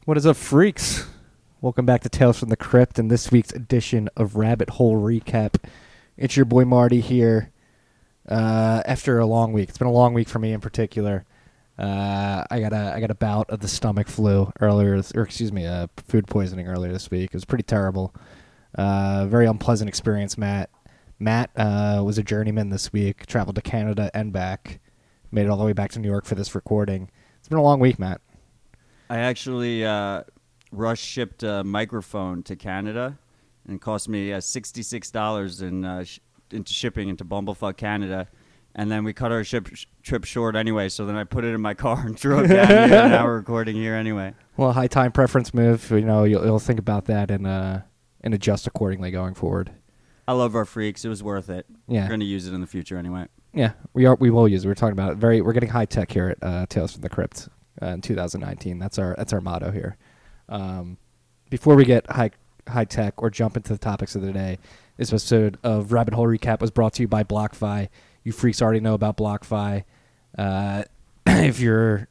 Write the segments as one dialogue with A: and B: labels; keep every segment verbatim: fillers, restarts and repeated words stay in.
A: What is up, freaks? Welcome back to Tales from the Crypt and this week's edition of Rabbit Hole Recap. It's your boy Marty here. Uh, after a long week, it's been a long week for me in particular. Uh, I got a I got a bout of the stomach flu earlier, or excuse me, uh, food poisoning earlier this week. It was pretty terrible. Uh, very unpleasant experience, Matt. Matt uh, was a journeyman this week. Traveled to Canada and back. Made it all the way back to New York for this recording. It's been a long week, Matt.
B: I actually uh, rush shipped a microphone to Canada, and it cost me uh, sixty-six dollars in uh, sh- into shipping into Bumblefuck, Canada. And then we cut our ship sh- trip short anyway, so then I put it in my car and drove down here, and now we're recording here anyway.
A: Well, high time preference move. You know, you'll, you'll think about that and uh, and adjust accordingly going forward.
B: I love our freaks. It was worth it.
A: Yeah.
B: We're going to use it in the future anyway.
A: Yeah, we are. We will use it. We're talking about it. Very. We're getting high tech here at uh, Tales from the Crypt uh, in two thousand nineteen. That's our that's our motto here. Um, before we get high high tech or jump into the topics of the day, this episode of Rabbit Hole Recap was brought to you by BlockFi. You freaks already know about BlockFi. Uh, if you're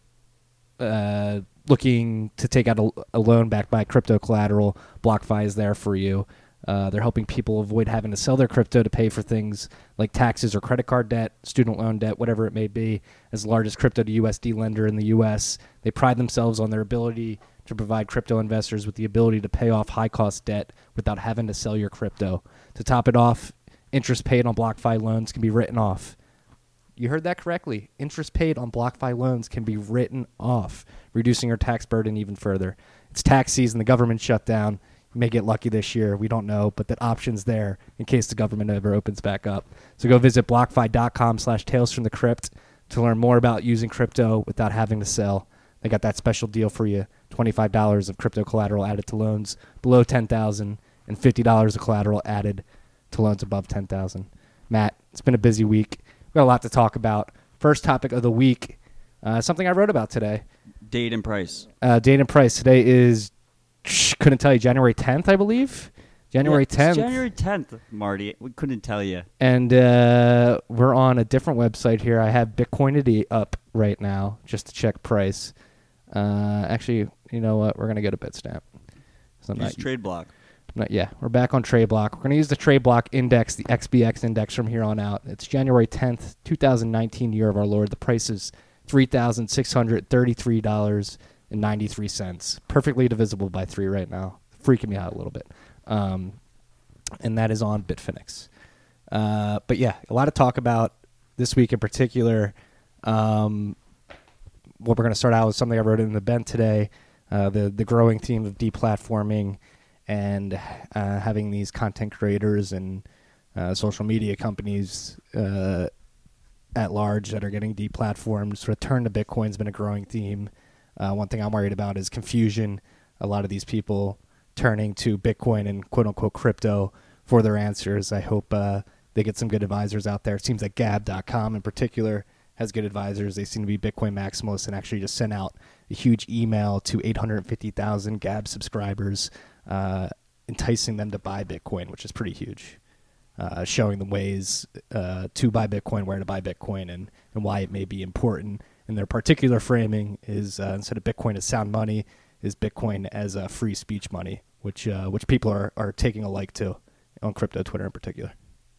A: uh, looking to take out a, a loan backed by crypto collateral, BlockFi is there for you. Uh, they're helping people avoid having to sell their crypto to pay for things like taxes or credit card debt, student loan debt, whatever it may be. As the largest crypto to U S D lender in the U S, they pride themselves on their ability to provide crypto investors with the ability to pay off high-cost debt without having to sell your crypto. To top it off, interest paid on BlockFi loans can be written off. You heard that correctly. Interest paid on BlockFi loans can be written off, reducing your tax burden even further. It's tax season. The government shut down. You may get lucky this year. We don't know, but that option's there in case the government ever opens back up. So go visit BlockFi.com slash Tales from the Crypt to learn more about using crypto without having to sell. They got that special deal for you. twenty-five dollars of crypto collateral added to loans below ten thousand dollars and fifty dollars of collateral added to loans above ten thousand dollars. Matt, it's been a busy week. We've got a lot to talk about. First topic of the week, uh, something I wrote about today.
B: Date and price.
A: Uh, date and price. Today is... couldn't tell you, January tenth, I believe. January
B: Yeah,
A: tenth.
B: It's January tenth, Marty. We couldn't tell you.
A: And uh, we're on a different website here. I have Bitcoinity up right now just to check price. Uh, actually, you know what? We're going to go to Bitstamp. So
B: Use trade block.
A: Not, yeah, we're back on TradeBlock. We're going to use the TradeBlock index, the X B X index from here on out. It's January tenth, twenty nineteen, year of our Lord. The price is three thousand six hundred thirty-three dollars and ninety-three cents. Perfectly divisible by three right now. Freaking me out a little bit. Um, and that is on Bitfinex. Uh, but yeah, a lot to talk about this week in particular. Um, what we're going to start out with something I wrote in the Bent today, uh, the, the growing theme of deplatforming and uh, having these content creators and uh, social media companies uh, at large that are getting deplatformed. Sort of turn to Bitcoin's been a growing theme. Uh, one thing I'm worried about is confusion. A lot of these people turning to Bitcoin and quote-unquote crypto for their answers. I hope uh, they get some good advisors out there. It seems like Gab dot com in particular has good advisors. They seem to be Bitcoin maximalists and actually just sent out a huge email to eight hundred fifty thousand Gab subscribers uh, enticing them to buy Bitcoin, which is pretty huge. Uh, showing them ways uh, to buy Bitcoin, where to buy Bitcoin, and, and why it may be important. And their particular framing is uh, instead of Bitcoin as sound money, is Bitcoin as uh, free speech money, which uh, which people are, are taking a like to on crypto Twitter in particular.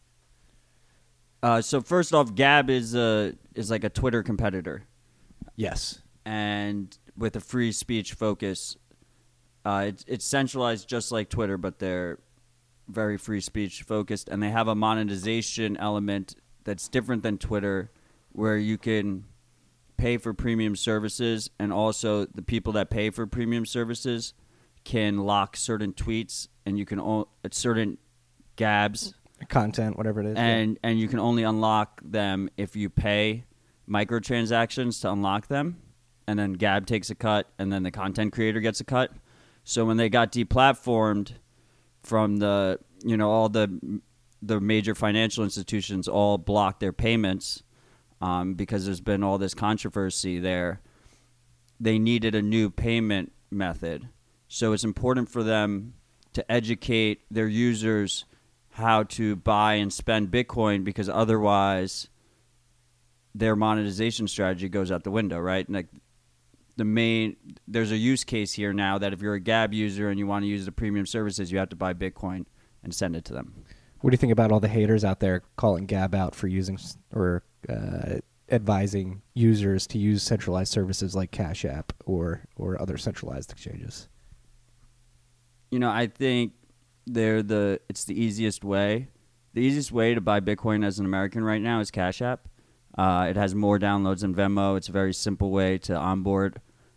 B: Uh, so first off, Gab is a is like a Twitter competitor.
A: Yes.
B: And with a free speech focus, uh, it's it's centralized just like Twitter, but they're very free speech focused, and they have a monetization element that's different than Twitter, where you can pay for premium services, and also the people that pay for premium services can lock certain tweets, and you can o- at certain Gabs
A: Content, whatever it is.
B: and and you can only unlock them if you pay microtransactions to unlock them, and then Gab takes a cut, and then the content creator gets a cut. So when they got deplatformed from the, you know, all the the major financial institutions all blocked their payments um, because there's been all this controversy there, they needed a new payment method. So it's important for them to educate their users how to buy and spend Bitcoin, because otherwise their monetization strategy goes out the window, right? Like the main there's a use case here now that if you're a Gab user and you want to use the premium services, you have to buy Bitcoin and send it to them.
A: What do you think about all the haters out there calling Gab out for using s- or uh, advising users to use centralized services like Cash App or or other centralized exchanges?
B: You know, I think they're the it's the easiest way. The easiest way to buy Bitcoin as an American right now is Cash App. Uh, it has more downloads than Venmo. It's a very simple way to onboard.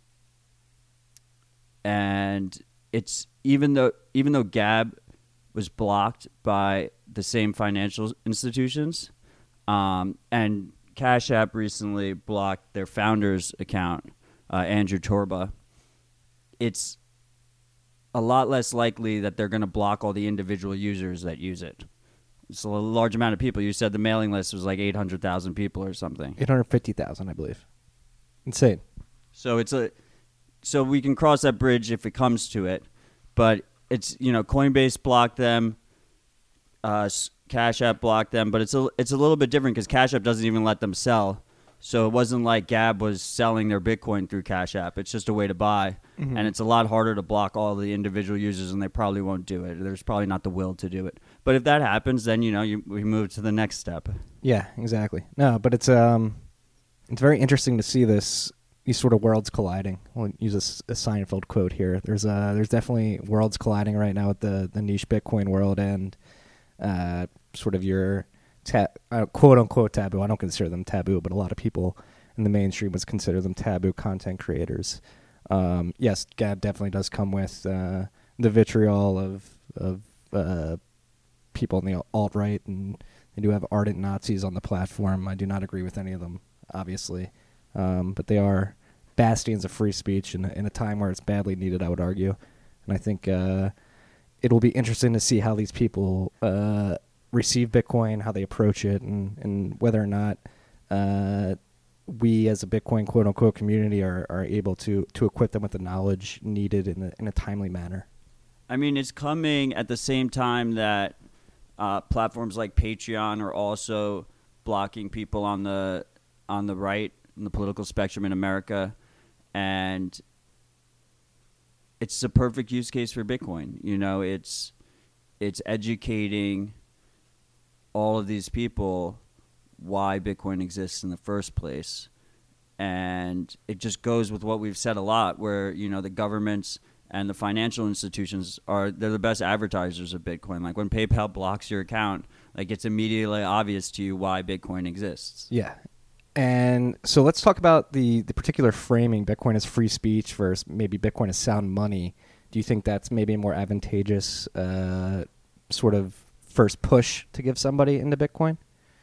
B: And it's even though even though Gab was blocked by the same financial institutions, um, and Cash App recently blocked their founder's account, uh, Andrew Torba, it's a lot less likely that they're going to block all the individual users that use it. It's a large amount of people. You said the mailing list was like eight hundred thousand people or something.
A: eight hundred fifty thousand, I believe. Insane.
B: So it's a so we can cross that bridge if it comes to it, but it's, you know, Coinbase blocked them, uh, Cash App blocked them, but it's a it's a little bit different because Cash App doesn't even let them sell. So it wasn't like Gab was selling their Bitcoin through Cash App. It's just a way to buy.
A: Mm-hmm.
B: And it's a lot harder to block all the individual users, and they probably won't do it. There's probably not the will to do it. But if that happens, then, you know, you, we move to the next step.
A: Yeah, exactly. No, but it's um, it's very interesting to see this these sort of worlds colliding. I'll use a, S- a Seinfeld quote here. There's uh, there's definitely worlds colliding right now with the the niche Bitcoin world and uh, sort of your ta- uh, quote unquote taboo. I don't consider them taboo, but a lot of people in the mainstream would consider them taboo content creators. Um, yes, Gab definitely does come with uh, the vitriol of of uh, people in the alt right, and they do have ardent Nazis on the platform. I do not agree with any of them, obviously, um, but they are bastions of free speech in, in a time where it's badly needed, I would argue. And I think uh, it'll be interesting to see how these people uh, receive Bitcoin, how they approach it, and, and whether or not uh, we as a Bitcoin quote-unquote community are, are able to, to equip them with the knowledge needed in a, in a timely manner.
B: I mean, it's coming at the same time that uh, platforms like Patreon are also blocking people on the on the right, in the political spectrum in America. And it's the perfect use case for Bitcoin. You know, it's it's educating all of these people why Bitcoin exists in the first place. And it just goes with what we've said a lot, where, you know, the governments and the financial institutions are, they're the best advertisers of Bitcoin. Like when PayPal blocks your account, like it's immediately obvious to you why Bitcoin exists.
A: Yeah. And so let's talk about the, the particular framing, Bitcoin as free speech versus maybe Bitcoin as sound money. Do you think that's maybe a more advantageous uh, sort of first push to give somebody into Bitcoin?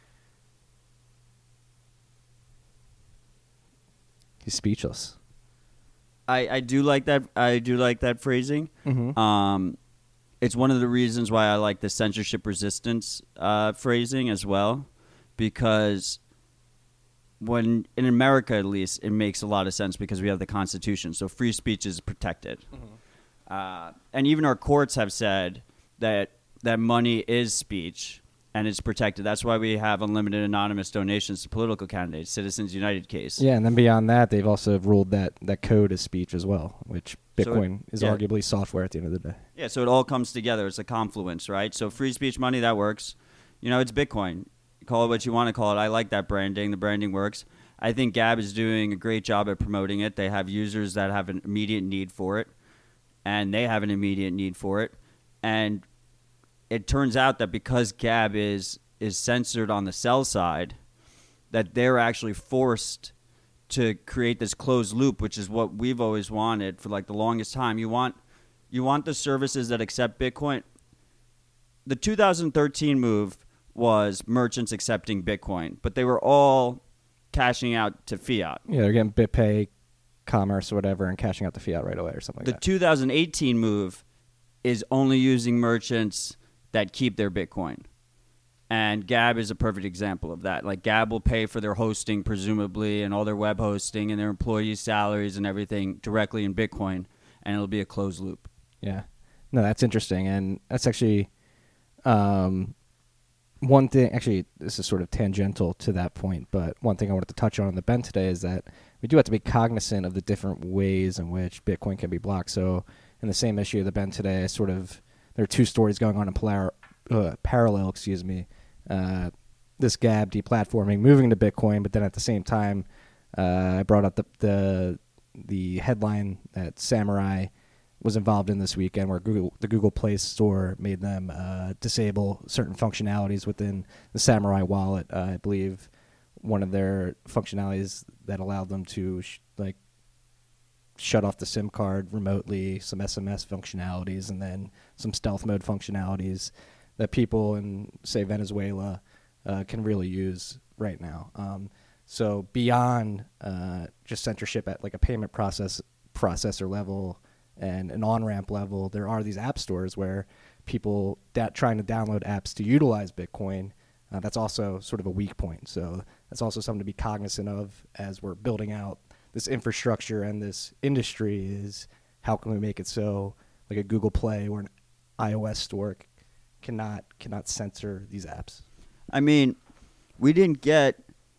A: He's speechless.
B: I, I do like that. I do like that phrasing.
A: Mm-hmm.
B: Um, it's one of the reasons why I like the censorship resistance uh, phrasing as well, because when in America, at least, it makes a lot of sense because we have the Constitution, so free speech is protected. Mm-hmm. Uh, and even our courts have said that that money is speech and it's protected. That's why we have unlimited anonymous donations to political candidates, Citizens United case.
A: Yeah, and then beyond that, they've also ruled that, that code is speech as well, which Bitcoin
B: so it,
A: is
B: yeah.
A: arguably software at the end of the day.
B: Yeah, so it all comes together. It's a confluence, right? So free speech money, that works. You know, it's Bitcoin. Call it what you want to call it. I like that branding. The branding works. I think Gab is doing a great job at promoting it. They have users that have an immediate need for it, and they have an immediate need for it. And it turns out that because Gab is is censored on the sell side, that they're actually forced to create this closed loop, which is what we've always wanted for like the longest time. You want you want the services that accept Bitcoin. The two thousand thirteen move was merchants accepting Bitcoin, but they were all cashing out to fiat.
A: Yeah, they're getting BitPay, Commerce, or whatever, and cashing out the fiat right away or something
B: The
A: like that.
B: two thousand eighteen move is only using merchants that keep their Bitcoin. And Gab is a perfect example of that. Like Gab will pay for their hosting, presumably, and all their web hosting and their employees' salaries and everything directly in Bitcoin, and it'll be a closed loop.
A: Yeah. No, that's interesting. And that's actually, um, one thing, actually, this is sort of tangential to that point, but one thing I wanted to touch on in the bend today is that we do have to be cognizant of the different ways in which Bitcoin can be blocked. So in the same issue of the bend today, I sort of, there are two stories going on in polar, uh, parallel, excuse me. Uh, this Gab deplatforming, moving to Bitcoin, but then at the same time, uh, I brought up the, the the headline that Samurai was involved in this weekend, where Google, the Google Play Store made them uh, disable certain functionalities within the Samurai wallet. Uh, I believe one of their functionalities that allowed them to sh- like shut off the SIM card remotely, some S M S functionalities, and then some stealth mode functionalities that people in, say, Venezuela uh, can really use right now. Um, so beyond uh, just censorship at like a payment process processor level and an on-ramp level, there are these app stores where people da- trying to download apps to utilize Bitcoin. Uh, that's also sort of a weak point. So that's also something to be cognizant of as we're building out this infrastructure and this industry, is how can we make it so like a Google Play or an iOS store c- cannot cannot censor these apps.
B: I mean, we didn't get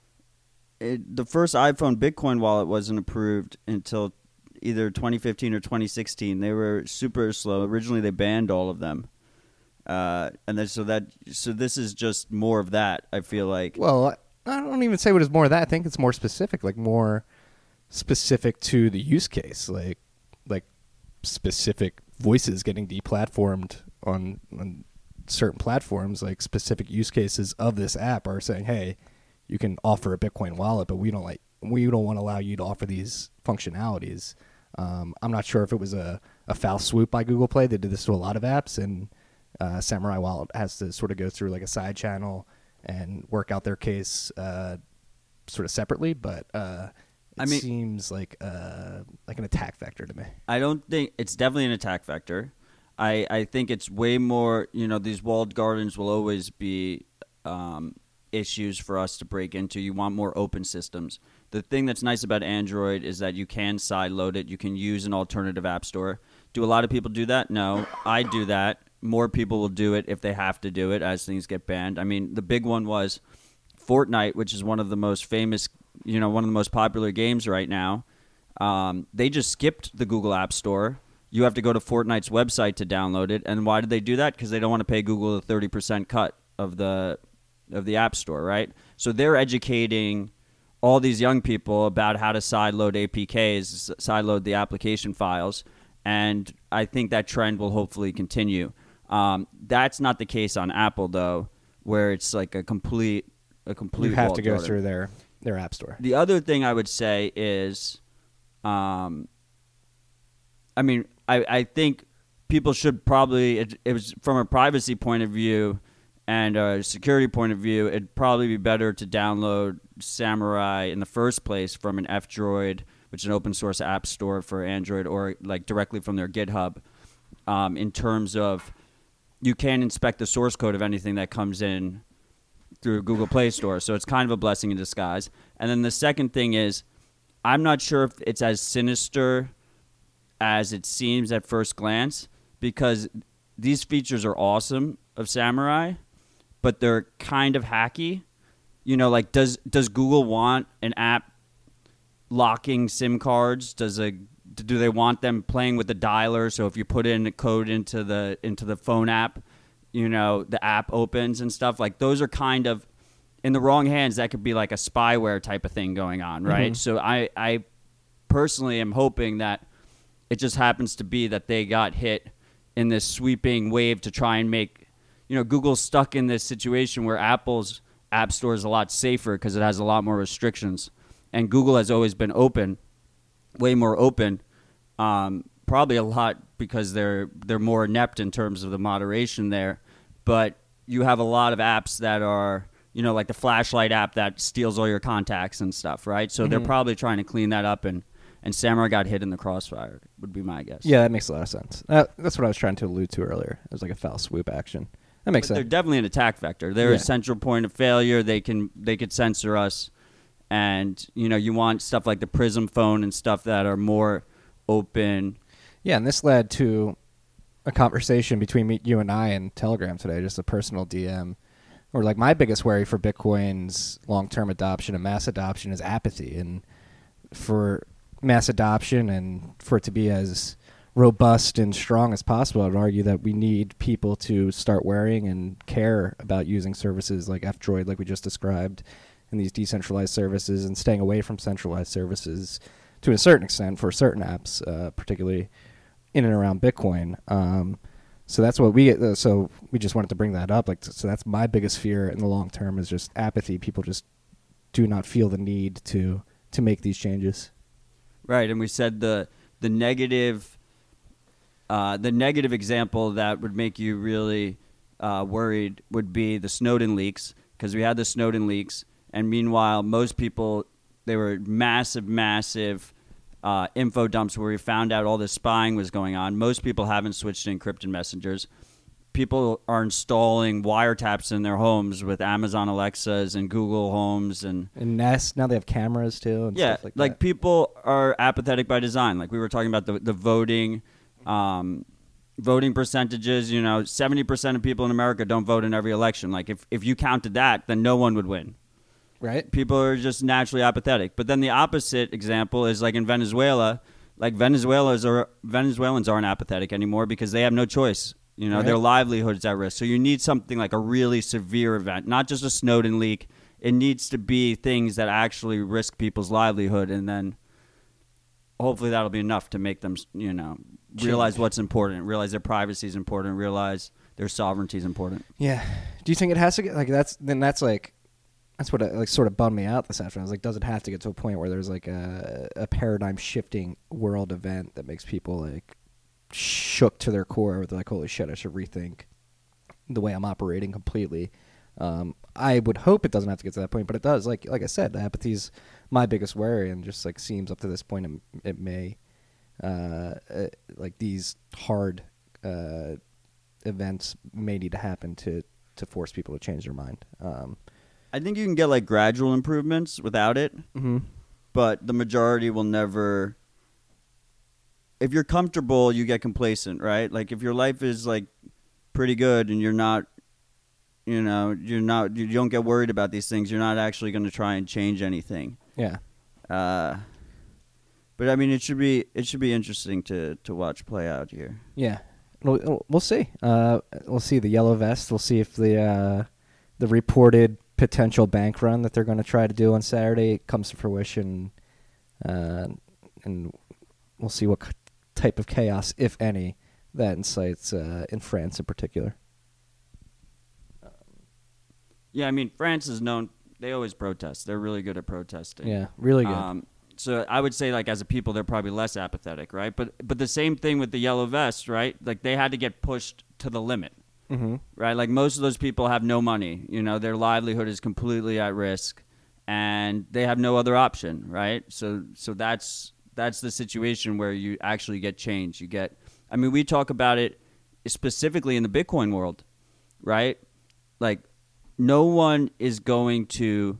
B: it, the first iPhone Bitcoin wallet wasn't approved until either twenty fifteen or twenty sixteen. They were super slow. Originally, they banned all of them, uh, and then so that so this is just more of that. I feel like.
A: Well, I I don't even say what is more of that. I think it's more specific, like more specific to the use case, like like specific voices getting deplatformed on on certain platforms, like specific use cases of this app are saying, hey, you can offer a Bitcoin wallet, but we don't like we don't want to allow you to offer these functionalities. Um, I'm not sure if it was a, a foul swoop by Google Play. They did this to a lot of apps, and uh, Samurai Wallet has to sort of go through like a side channel and work out their case uh, sort of separately. But uh, it
B: I mean,
A: seems like uh, like an attack vector to me.
B: I don't think it's definitely an attack vector. I, I think it's way more, you know, these walled gardens will always be um, issues for us to break into. You want more open systems. The thing that's nice about Android is that you can sideload it. You can use an alternative app store. Do a lot of people do that? No. I do that. More people will do it if they have to do it as things get banned. I mean, the big one was Fortnite, which is one of the most famous, you know, one of the most popular games right now. Um, they just skipped the Google App Store. You have to go to Fortnite's website to download it. And why did they do that? Because they don't want to pay Google a thirty percent cut of the of the App Store, right? So they're educating all these young people about how to sideload A P Ks, sideload the application files, and I think that trend will hopefully continue. Um, that's not the case on Apple, though, where it's like a complete a complete.
A: You have
B: walled
A: to go
B: garden.
A: through their their app store.
B: The other thing I would say is, um, I mean, I, I think people should probably, it, it was from a privacy point of view and a security point of view, it'd probably be better to download Samurai in the first place from an F-Droid, which is an open source app store for Android, or like directly from their GitHub, um, in terms of you can inspect the source code of anything that comes in through Google Play Store. So it's kind of a blessing in disguise. And then the second thing is, I'm not sure if it's as sinister as it seems at first glance, because these features are awesome of Samurai, but they're kind of hacky. You know, like does does Google want an app locking SIM cards? Does a do they want them playing with the dialer? So if you put in a code into the into the phone app, you know, the app opens and stuff. Like those are kind of in the wrong hands. That could be like a spyware type of thing going on, right?
A: Mm-hmm.
B: So I I personally am hoping that it just happens to be that they got hit in this sweeping wave to try and make, you know, Google's stuck in this situation where Apple's app store is a lot safer because it has a lot more restrictions. And Google has always been open, way more open, um, probably a lot because they're they're more inept in terms of the moderation there. But you have a lot of apps that are, you know, like the flashlight app that steals all your contacts and stuff, right? So mm-hmm. they're probably trying to clean that up, and And Samurai got hit in the crossfire, would be my guess.
A: Yeah, that makes a lot of sense. Uh, that's what I was trying to allude to earlier. It was like a foul swoop action. That makes
B: but
A: sense.
B: They're definitely an attack vector. They're
A: yeah.
B: a central point of failure. They can they could censor us. And, you know, you want stuff like the Prism phone and stuff that are more open.
A: Yeah, and this led to a conversation between me, you and I in Telegram today, just a personal D M or like my biggest worry for Bitcoin's long-term adoption and mass adoption is apathy. And for mass adoption and for it to be as robust and strong as possible, I'd argue that we need people to start worrying and care about using services like F-Droid, like we just described, and these decentralized services, and staying away from centralized services to a certain extent for certain apps, uh, particularly in and around Bitcoin. Um, so that's what we. Uh, so we just wanted to bring that up. Like, so that's my biggest fear in the long term is just apathy. People just do not feel the need to to make these changes.
B: Right, and we said the the negative. Uh, the negative example that would make you really uh, worried would be the Snowden leaks, because we had the Snowden leaks, and meanwhile, most people, they were massive, massive uh, info dumps where we found out all this spying was going on. Most people haven't switched to encrypted messengers. People are installing wiretaps in their homes with Amazon Alexas and Google Homes and
A: And Nest, now they have cameras too and
B: yeah,
A: stuff like,
B: like
A: that.
B: people are apathetic by design. Like we were talking about the the voting. Um, voting percentages, you know, seventy percent of people in America don't vote in every election. Like if, if you counted that, then no one would win.
A: Right?
B: People are just naturally apathetic. But then the opposite example is like in Venezuela, like Venezuelans are Venezuelans aren't apathetic anymore because they have no choice. You know,
A: Right.
B: their livelihood's at risk. So you need something like a really severe event, not just a Snowden leak. It needs to be things that actually risk people's livelihood, and then hopefully that'll be enough to make them, you know, realize
A: Change.
B: what's important, realize their privacy is important, realize their sovereignty is important.
A: Yeah. Do you think it has to get like that's then that's like that's what uh, like sort of bummed me out this afternoon. I was like, does it have to get to a point where there's like a a paradigm shifting world event that makes people like shook to their core with like, holy shit, I should rethink the way I'm operating completely. Um, I would hope it doesn't have to get to that point, but it does. Like like I said, apathy's my biggest worry, and just like seems up to this point it, it may uh, uh, like these hard uh, events may need to happen to to force people to change their mind. Um,
B: I think you can get like gradual improvements without it,
A: mm-hmm.
B: but the majority will never. If you're comfortable, you get complacent, right? Like if your life is like pretty good and you're not, you know, you're not, you don't get worried about these things, you're not actually going to try and change anything.
A: Yeah.
B: Uh, but I mean, it should be it should be interesting to to watch play out here.
A: Yeah, we'll, we'll see. Uh, we'll see the yellow vest. We'll see if the uh, the reported potential bank run that they're going to try to do on Saturday comes to fruition, uh, and we'll see what c- type of chaos, if any, that incites uh, in France in particular.
B: Yeah, I mean, France is known. They always protest. They're really good at protesting.
A: Yeah, really good.
B: Um, so I would say, like, as a people, they're probably less apathetic, right? But but the same thing with the yellow vests, right? Like, they had to get pushed to the limit,
A: mm-hmm.
B: right? Like, most of those people have no money. You know, their livelihood is completely at risk, and they have no other option, right? So so that's that's the situation where you actually get change. You get, I mean, we talk about it specifically in the Bitcoin world, right? Like, no one is going to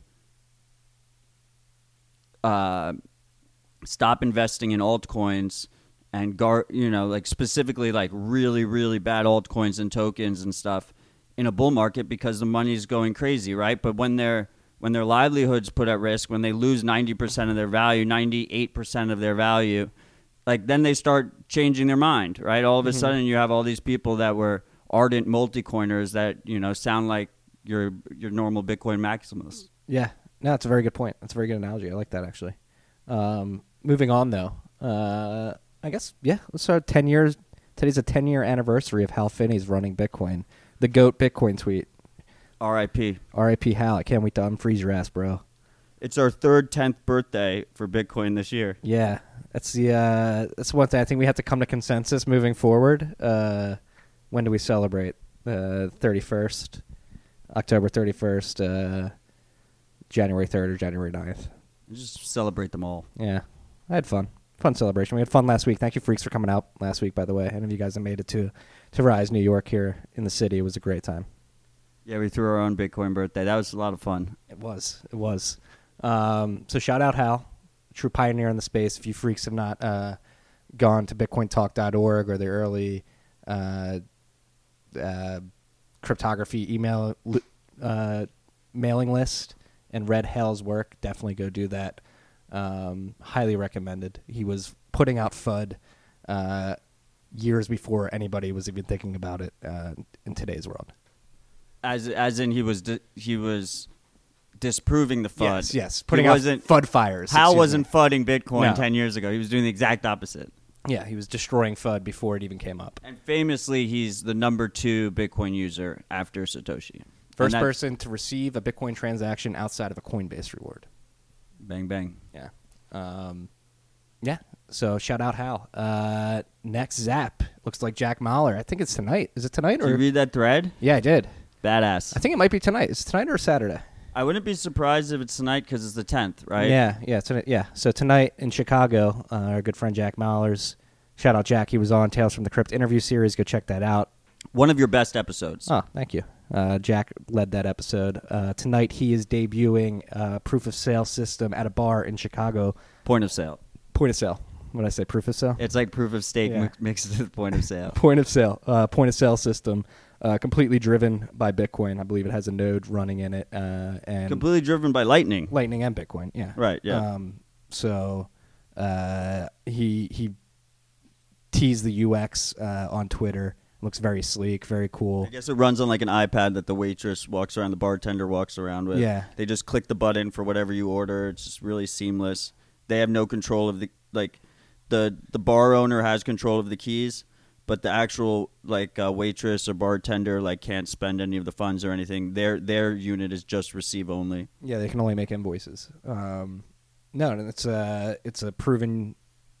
B: uh, stop investing in altcoins and gar- you know, like specifically like really, really bad altcoins and tokens and stuff in a bull market because the money is going crazy, right? But when their when their livelihoods put at risk, when they lose ninety percent of their value, ninety-eight percent of their value, like then they start changing their mind, right? All of a
A: Mhm.
B: sudden you have all these people that were ardent multi-coiners that, you know, sound like your your normal Bitcoin maximalists.
A: Yeah, no, that's a very good point. That's a very good analogy. I like that, actually. Um, moving on, though, uh, I guess, yeah, let's start ten years. Today's a ten-year anniversary of Hal Finney's running Bitcoin. The GOAT Bitcoin tweet.
B: R I P
A: R I P Hal. I can't wait to unfreeze your ass, bro.
B: It's our third tenth birthday for Bitcoin this year.
A: Yeah, that's the uh, that's one thing. I think we have to come to consensus moving forward. Uh, when do we celebrate? Uh, thirty-first, October thirty-first, uh, January third, or January ninth.
B: Just celebrate them all.
A: Yeah, I had fun. Fun celebration. We had fun last week. Thank you, freaks, for coming out last week, by the way. Any of you guys that made it to, to Rise, New York here in the city. It was a great time.
B: Yeah, we threw our own Bitcoin birthday. That was a lot of fun.
A: It was. It was. Um, so shout out Hal, true pioneer in the space. If you freaks have not uh, gone to bitcoin talk dot org or the early uh, uh, cryptography email li- uh, mailing list and read Hale's work, definitely go do that. Um, highly recommended. He was putting out F U D uh, years before anybody was even thinking about it uh, in today's world.
B: As as in he was di- he was disproving the F U D.
A: Yes, yes.
B: He
A: Putting out
B: wasn't-
A: F U D fires.
B: Hal
A: excuse
B: wasn't
A: me.
B: fudding Bitcoin
A: No.
B: ten years ago. He was doing the exact opposite.
A: Yeah, he was destroying F U D before it even came up.
B: And famously, he's the number two Bitcoin user after Satoshi.
A: First
B: And that-
A: person to receive a Bitcoin transaction outside of a Coinbase reward.
B: Bang, bang.
A: Yeah. Um, yeah. So shout out Hal. Uh, next Zap. Looks like Jack Mahler. I think it's tonight. Is it tonight?
B: Did
A: or
B: you read that thread?
A: Yeah, I did.
B: Badass.
A: I think it might be tonight. Is it tonight or Saturday?
B: I wouldn't be surprised if it's tonight because it's the tenth, right?
A: Yeah, yeah, tonight, yeah. So tonight in Chicago, uh, our good friend Jack Mahler's. Shout out Jack. He was on Tales from the Crypt interview series. Go check that out.
B: One of your best episodes.
A: Oh, thank you. Uh, Jack led that episode. Uh, tonight he is debuting a proof of sale system at a bar in Chicago.
B: Point of sale.
A: Point of sale. What did I say? Proof of sale?
B: It's like proof of stake
A: Yeah.
B: mi- mixed with point of sale.
A: Point of sale. Uh, point of sale system. Uh, completely driven by Bitcoin. I believe it has a node running in it. Uh, and
B: Completely driven by lightning.
A: Lightning and Bitcoin. Yeah.
B: Right, yeah.
A: Um, so uh, he he teased the U X uh, on Twitter. Looks very sleek, very cool.
B: I guess it runs on like an iPad that the waitress walks around, the bartender walks around with.
A: Yeah.
B: They just click the button for whatever you order. It's just really seamless. They have no control of the like the the bar owner has control of the keys, but the actual like uh, waitress or bartender like can't spend any of the funds or anything. Their their unit is just receive only.
A: Yeah, they can only make invoices. Um, no, and it's a it's a proven.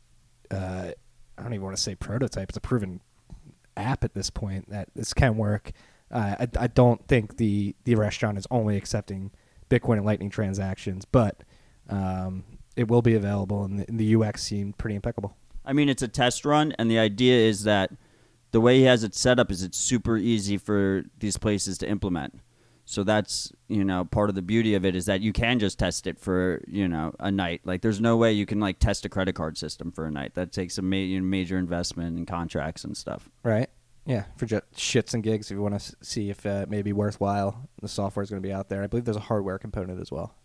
A: Uh, I don't even want to say prototype. It's a proven app at this point that this can work. Uh, I, I don't think the the restaurant is only accepting Bitcoin and Lightning transactions, but um, it will be available, and the, and the U X seemed pretty impeccable.
B: I mean, it's a test run, and the idea is that the way he has it set up is it's super easy for these places to implement. So that's, you know, part of the beauty of it is that you can just test it for, you know, a night. Like, there's no way you can, like, test a credit card system for a night. That takes a ma- major investment in contracts and stuff.
A: Right? Yeah, for just shits and gigs, if you want to see if uh, it may be worthwhile, the software is going to be out there. I believe there's a hardware component as well.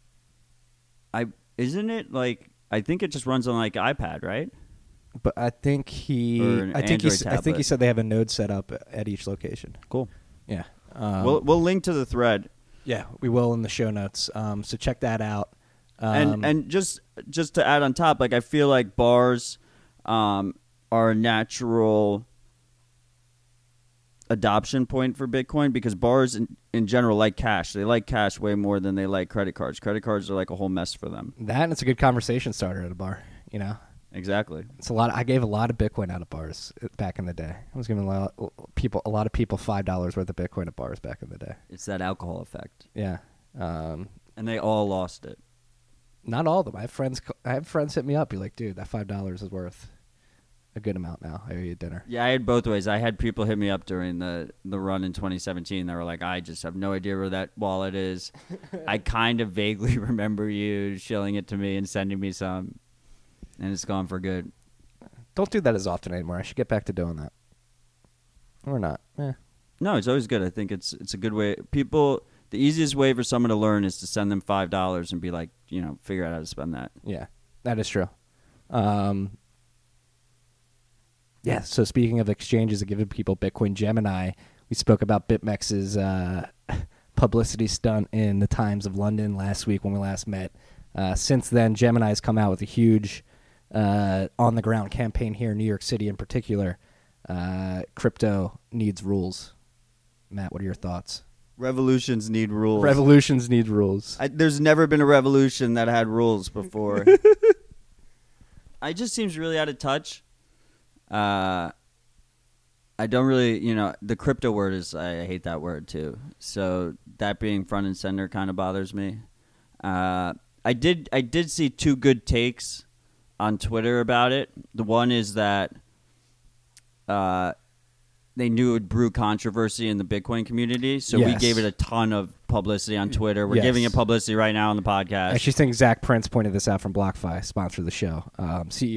B: I Isn't it, like, I think it just runs on, like, iPad, right?
A: But I think he,
B: Or an
A: I think he,
B: Android
A: s- I think he
B: tablet.
A: said they have a node set up at each location.
B: Cool.
A: Yeah. Um,
B: we'll, we'll link to the thread.
A: yeah, we will in the show notes. Um, so check that out. Um,
B: and and just just to add on top, like I feel like bars um, are a natural adoption point for Bitcoin because bars in, in general like cash. They like cash way more than they like credit cards. Credit cards are like a whole mess for them.
A: that and it's a good conversation starter at a bar. You know,
B: Exactly.
A: it's a lot. I gave a lot of Bitcoin out of bars uh, back in the day. I was giving a lot of people a lot of people five dollars worth of Bitcoin at bars back in the day.
B: It's that alcohol effect,
A: Yeah. Um,
B: and they all lost it.
A: not all of them. I have friends. co- I have friends hit me up. Be like, dude, that five dollars is worth a good amount now. I owe you dinner.
B: Yeah, I had both ways. I had people hit me up during the, the run in twenty seventeen. They were like, I just have no idea where that wallet is. I kind of vaguely remember you shilling it to me and sending me some, and it's gone for good.
A: Don't do that as often anymore. I should get back to doing that. Or not. Eh.
B: No, it's always good. I think it's it's a good way. People, the easiest way for someone to learn is to send them five dollars and be like, you know, figure out how to spend that.
A: Yeah, that is true. Um, yeah, so speaking of exchanges that giving people Bitcoin Gemini, we spoke about BitMEX's uh, publicity stunt in the Times of London last week when we last met. Uh, since then, Gemini has come out with a huge uh, on-the-ground campaign here in New York City in particular. Uh, crypto needs rules. Matt, what are your thoughts?
B: Revolutions need rules.
A: Revolutions need rules.
B: I, there's never been a revolution that had rules before. It just seems really out of touch. Uh, I don't really, you know, the crypto word is, I hate that word too. So that being front and center kind of bothers me. Uh, I did, I did see two good takes on Twitter about it. The one is that uh, they knew it would brew controversy in the Bitcoin community, so we
A: Yes.
B: gave it a ton of publicity on Twitter. We're
A: Yes.
B: giving it publicity right now on the podcast.
A: I actually think Zach Prince pointed this out from BlockFi, sponsor of the show, um, C E O of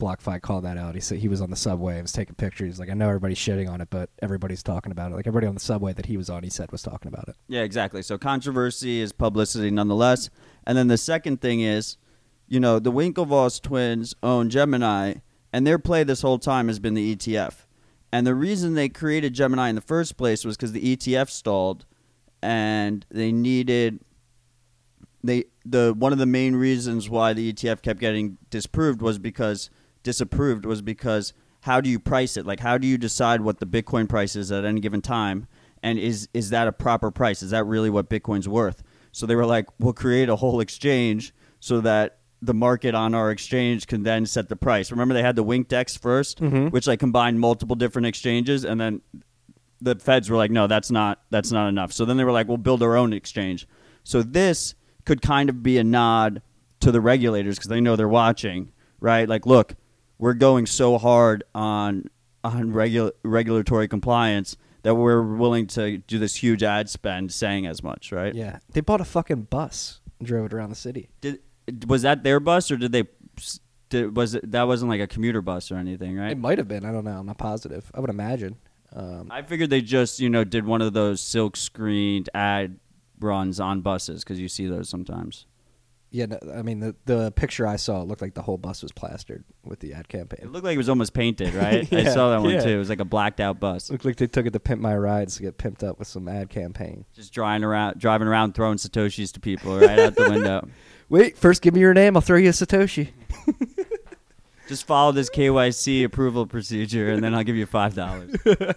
A: BlockFi called that out. He said he was on the subway and was taking pictures. He's like, I know everybody's shitting on it, but everybody's talking about it. Like everybody on the subway that he was on, he said was talking about it.
B: Yeah, exactly. So controversy is publicity nonetheless. And then the second thing is, you know, the Winklevoss twins own Gemini, and their play this whole time has been the E T F. And the reason they created Gemini in the first place was because the E T F stalled, and they needed they the one of the main reasons why the E T F kept getting disproved was because disapproved was because how do you price it? Like, how do you decide what the Bitcoin price is at any given time? And is is that a proper price? Is that really what Bitcoin's worth? So they were like, we'll create a whole exchange so that the market on our exchange can then set the price. Remember, they had the WinkDex first,
A: Mm-hmm.
B: which like combined multiple different exchanges, and then the feds were like, no, that's not that's not enough. So then they were like, we'll build our own exchange. So this could kind of be a nod to the regulators because they know they're watching, right? Like, look, we're going so hard on on regu- regulatory compliance that we're willing to do this huge ad spend saying as much, right?
A: Yeah. They bought a fucking bus and drove it around the city.
B: Did was that their bus or did they? Did, was it that wasn't like a commuter bus or anything, right?
A: It might have been. I don't know. I'm not positive. I would imagine. Um,
B: I figured they just you know did one of those silk screened ad runs on buses because you see those sometimes.
A: yeah, no, I mean, the, the picture I saw, it looked like the whole bus was plastered with the ad campaign.
B: It looked like it was almost painted, right? I
A: Yeah,
B: saw that one
A: yeah.
B: too. It was like a blacked out bus,
A: Looked like they took it to Pimp My Rides to get pimped up with some ad campaign.
B: just driving around, driving around, throwing satoshis to people right out the window.
A: Wait, first give me your name. I'll throw you a Satoshi.
B: Just follow this K Y C approval procedure, and then I'll give you five dollars.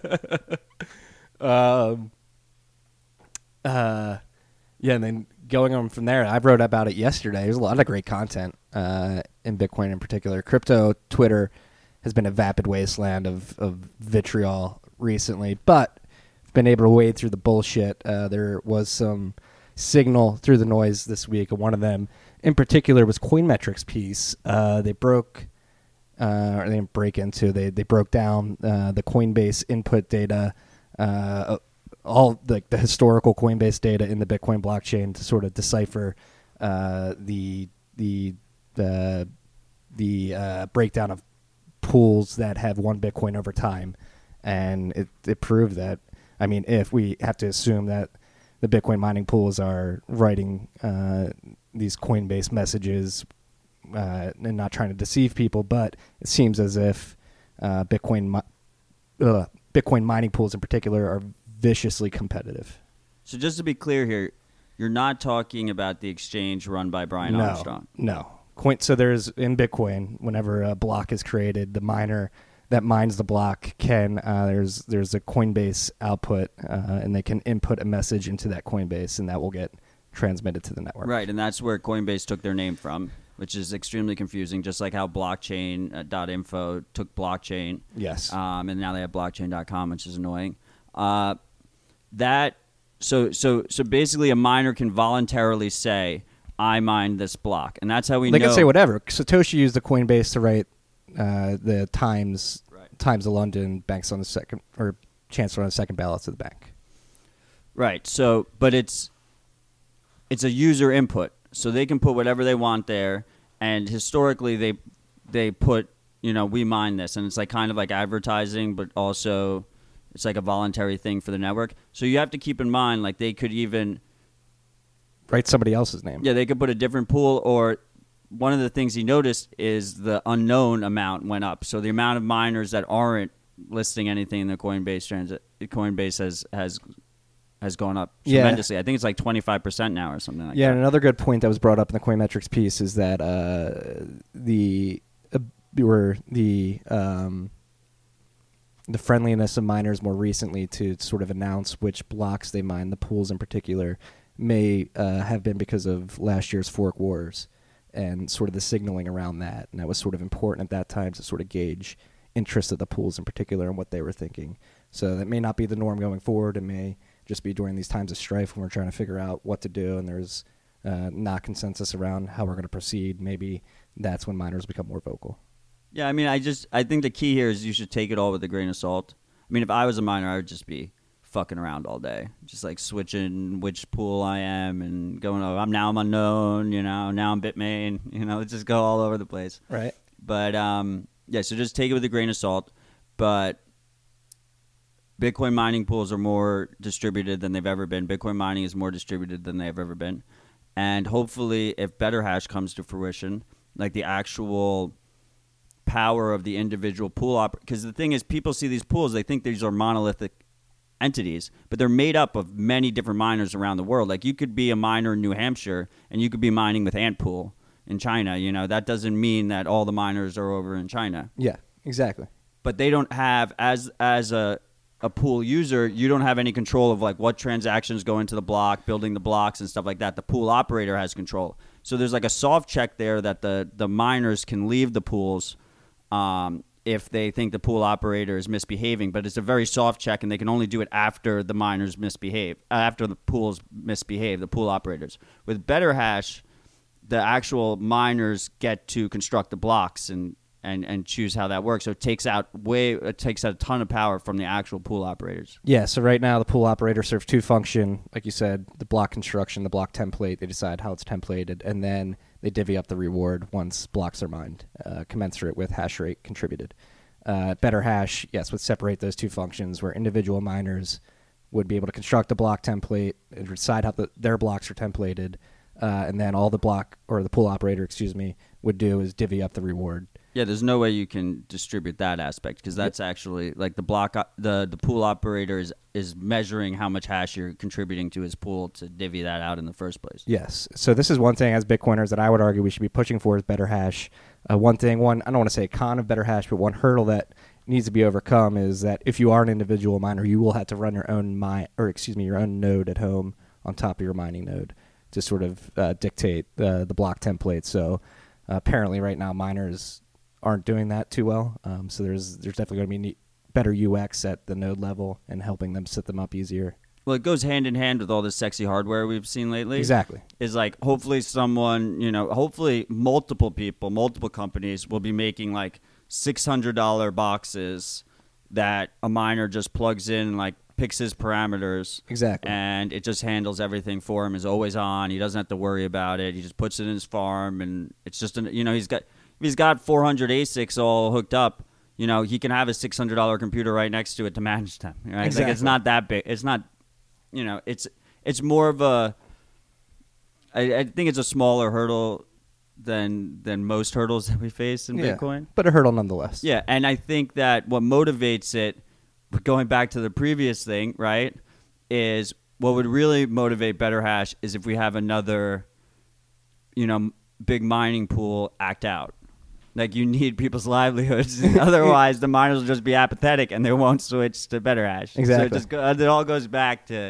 A: Um, uh, yeah, and then going on from there, I wrote about it yesterday. There's a lot of great content uh, in Bitcoin in particular. Crypto Twitter has been a vapid wasteland of, of vitriol recently, but I've been able to wade through the bullshit. Uh, there was some signal through the noise this week, and one of them in particular was Coinmetrics piece. Uh, they broke... Uh, or they didn't break into. They they broke down uh, the Coinbase input data, uh, all the, the historical Coinbase data in the Bitcoin blockchain to sort of decipher uh, the the the the uh, breakdown of pools that have one Bitcoin over time, and it it proved that. I mean, if we have to assume that the Bitcoin mining pools are writing uh, these Coinbase messages. Uh, and not trying to deceive people, but it seems as if uh, Bitcoin mi- uh, Bitcoin mining pools in particular are viciously competitive.
B: So just to be clear here, you're not talking about the exchange run by Brian
A: no,
B: Armstrong.
A: No. Coin, so there's in Bitcoin, whenever a block is created, the miner that mines the block can uh, there's there's a Coinbase output, uh, and they can input a message into that Coinbase, and that will get transmitted to the network.
B: Right, and that's where Coinbase took their name from, which is extremely confusing, just like how blockchain dot info took blockchain.
A: Yes.
B: Um, and now they have blockchain dot com, which is annoying. Uh, that so so so basically a miner can voluntarily say, I mined this block. And that's how we
A: they
B: know.
A: can say whatever. Satoshi used the Coinbase to write uh, the Times
B: Right.
A: Times of London banks on the second or chancellor on the second ballots of the bank.
B: Right. So but it's it's a user input. So they can put whatever they want there, and historically they they put, you know, we mine this, and it's like kind of like advertising, but also it's like a voluntary thing for the network. So you have to keep in mind, like they could even
A: Write somebody else's name.
B: yeah, they could put a different pool, or one of the things he noticed is the unknown amount went up. So the amount of miners that aren't listing anything in the Coinbase transit, Coinbase has has has gone up
A: Yeah.
B: tremendously. I think it's like twenty-five percent now or something like
A: Yeah,
B: that.
A: and another good point that was brought up in the Coinmetrics piece is that uh, the uh, were the um, the friendliness of miners more recently to sort of announce which blocks they mine, the pools in particular, may uh, have been because of last year's fork wars and sort of the signaling around that, and that was sort of important at that time to sort of gauge interest of the pools in particular and what they were thinking. So that may not be the norm going forward. It may just be during these times of strife when we're trying to figure out what to do and there's uh, not consensus around how we're going to proceed. Maybe that's when miners become more vocal.
B: Yeah, I mean, I just I think the key here is you should take it all with a grain of salt. I mean, if I was a miner, I would just be fucking around all day, just like switching which pool I am and going. Oh, I'm now I'm unknown, you know. Now I'm Bitmain, you know. Let's just go all over the place.
A: Right.
B: But um, Yeah, so just take it with a grain of salt. But Bitcoin mining pools are more distributed than they've ever been. Bitcoin mining is more distributed than they've ever been. And hopefully, if BetterHash comes to fruition, like the actual power of the individual pool op, because the thing is, people see these pools, they think these are monolithic entities, but they're made up of many different miners around the world. Like you could be a miner in New Hampshire, and you could be mining with Antpool in China. You know, that doesn't mean that all the miners are over in China.
A: Yeah, exactly.
B: But they don't have, as as a a pool user, you don't have any control of like what transactions go into the block, building the blocks and stuff like that. The pool operator has control. So there's like a soft check there that the the miners can leave the pools um, if they think the pool operator is misbehaving. But it's a very soft check, and they can only do it after the miners misbehave, after the pools misbehave, the pool operators. With BetterHash, the actual miners get to construct the blocks and And, and choose how that works. So it takes out way it takes out a ton of power from the actual pool operators.
A: Yeah, so right now the pool operator serves two function, like you said, the block construction, the block template. They decide how it's templated, and then they divvy up the reward once blocks are mined, uh, commensurate with hash rate contributed. Uh, BetterHash, yes, would separate those two functions where individual miners would be able to construct the block template and decide how the, their blocks are templated, uh, and then all the block, or the pool operator, excuse me, would do is divvy up the reward.
B: Yeah, there's no way you can distribute that aspect because that's yep. actually like the block, the the pool operator is, is measuring how much hash you're contributing to his pool to divvy that out in the first place.
A: Yes. So this is one thing as Bitcoiners that I would argue we should be pushing for is BetterHash. Uh, one thing, one I don't want to say a con of BetterHash, but one hurdle that needs to be overcome is that if you are an individual miner, you will have to run your own mine, or excuse me, your own node at home on top of your mining node to sort of uh, dictate uh, the block template. So uh, apparently, right now miners aren't doing that too well. Um, so there's there's definitely going to be neat, better U X at the node level and helping them set them up easier.
B: Well, it goes hand in hand with all this sexy hardware we've seen lately.
A: Exactly.
B: Is like hopefully someone, you know, hopefully multiple people, multiple companies will be making like six hundred dollar boxes that a miner just plugs in, like picks his parameters.
A: Exactly.
B: And it just handles everything for him, is always on. He doesn't have to worry about it. He just puts it in his farm, and it's just, an, you know, he's got... If he's got four hundred A SICs all hooked up, you know, he can have a six hundred dollar computer right next to it to manage them. Right?
A: Exactly.
B: Like it's not that big. It's not, you know, it's it's more of a. I, I think it's a smaller hurdle than than most hurdles that we face in
A: yeah,
B: Bitcoin.
A: But a hurdle nonetheless.
B: Yeah, and I think that what motivates it, going back to the previous thing, right, is what would really motivate BetterHash is if we have another, you know, big mining pool act out. Like you need people's livelihoods, otherwise the miners will just be apathetic and they won't switch to BetterHash.
A: Exactly.
B: So it just go, it all goes back to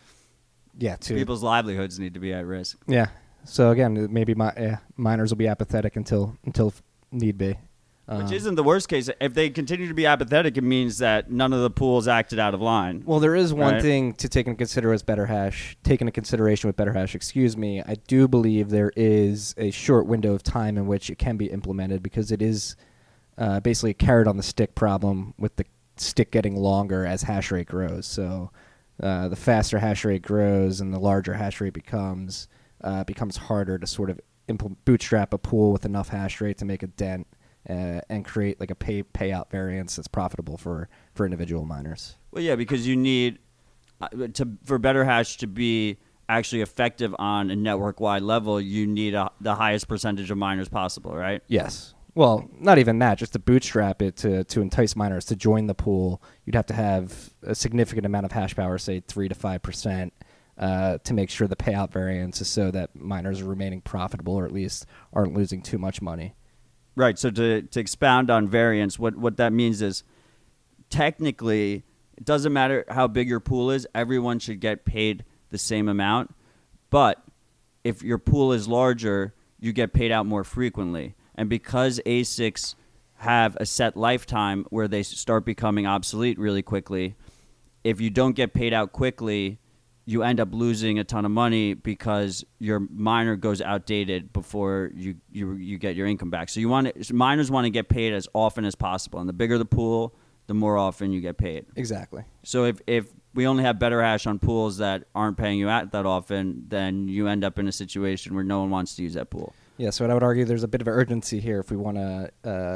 A: yeah, to
B: people's livelihoods need to be at risk.
A: Yeah. So again, maybe my, yeah, miners will be apathetic until until need be.
B: Which
A: Um,
B: isn't the worst case. If they continue to be apathetic, it means that none of the pools acted out of line.
A: Well, there is one
B: right?
A: thing to take into consider as BetterHash, take into consideration with BetterHash, excuse me. I do believe there is a short window of time in which it can be implemented because it is uh, basically a carrot on the stick problem with the stick getting longer as hash rate grows. So uh, the faster hash rate grows and the larger hash rate becomes, uh, it becomes harder to sort of impl- bootstrap a pool with enough hash rate to make a dent. Uh, and create like a pay payout variance that's profitable for, for individual miners.
B: Well, yeah, because you need uh, to for BetterHash to be actually effective on a network-wide level. You need a, the highest percentage of miners possible, right?
A: Yes. Well, not even that. Just to bootstrap it to to entice miners to join the pool, you'd have to have a significant amount of hash power, say three to five percent, uh, to make sure the payout variance is so that miners are remaining profitable or at least aren't losing too much money.
B: Right. So to, to expound on variance, what, what that means is technically it doesn't matter how big your pool is. Everyone should get paid the same amount. But if your pool is larger, you get paid out more frequently. And because A SICs have a set lifetime where they start becoming obsolete really quickly, if you don't get paid out quickly, you end up losing a ton of money because your miner goes outdated before you, you you get your income back. So you want to, miners want to get paid as often as possible, and the bigger the pool, the more often you get paid.
A: Exactly.
B: So if if we only have BetterHash on pools that aren't paying you out that often, then you end up in a situation where no one wants to use that pool.
A: Yeah. So I would argue there's a bit of urgency here if we want to uh,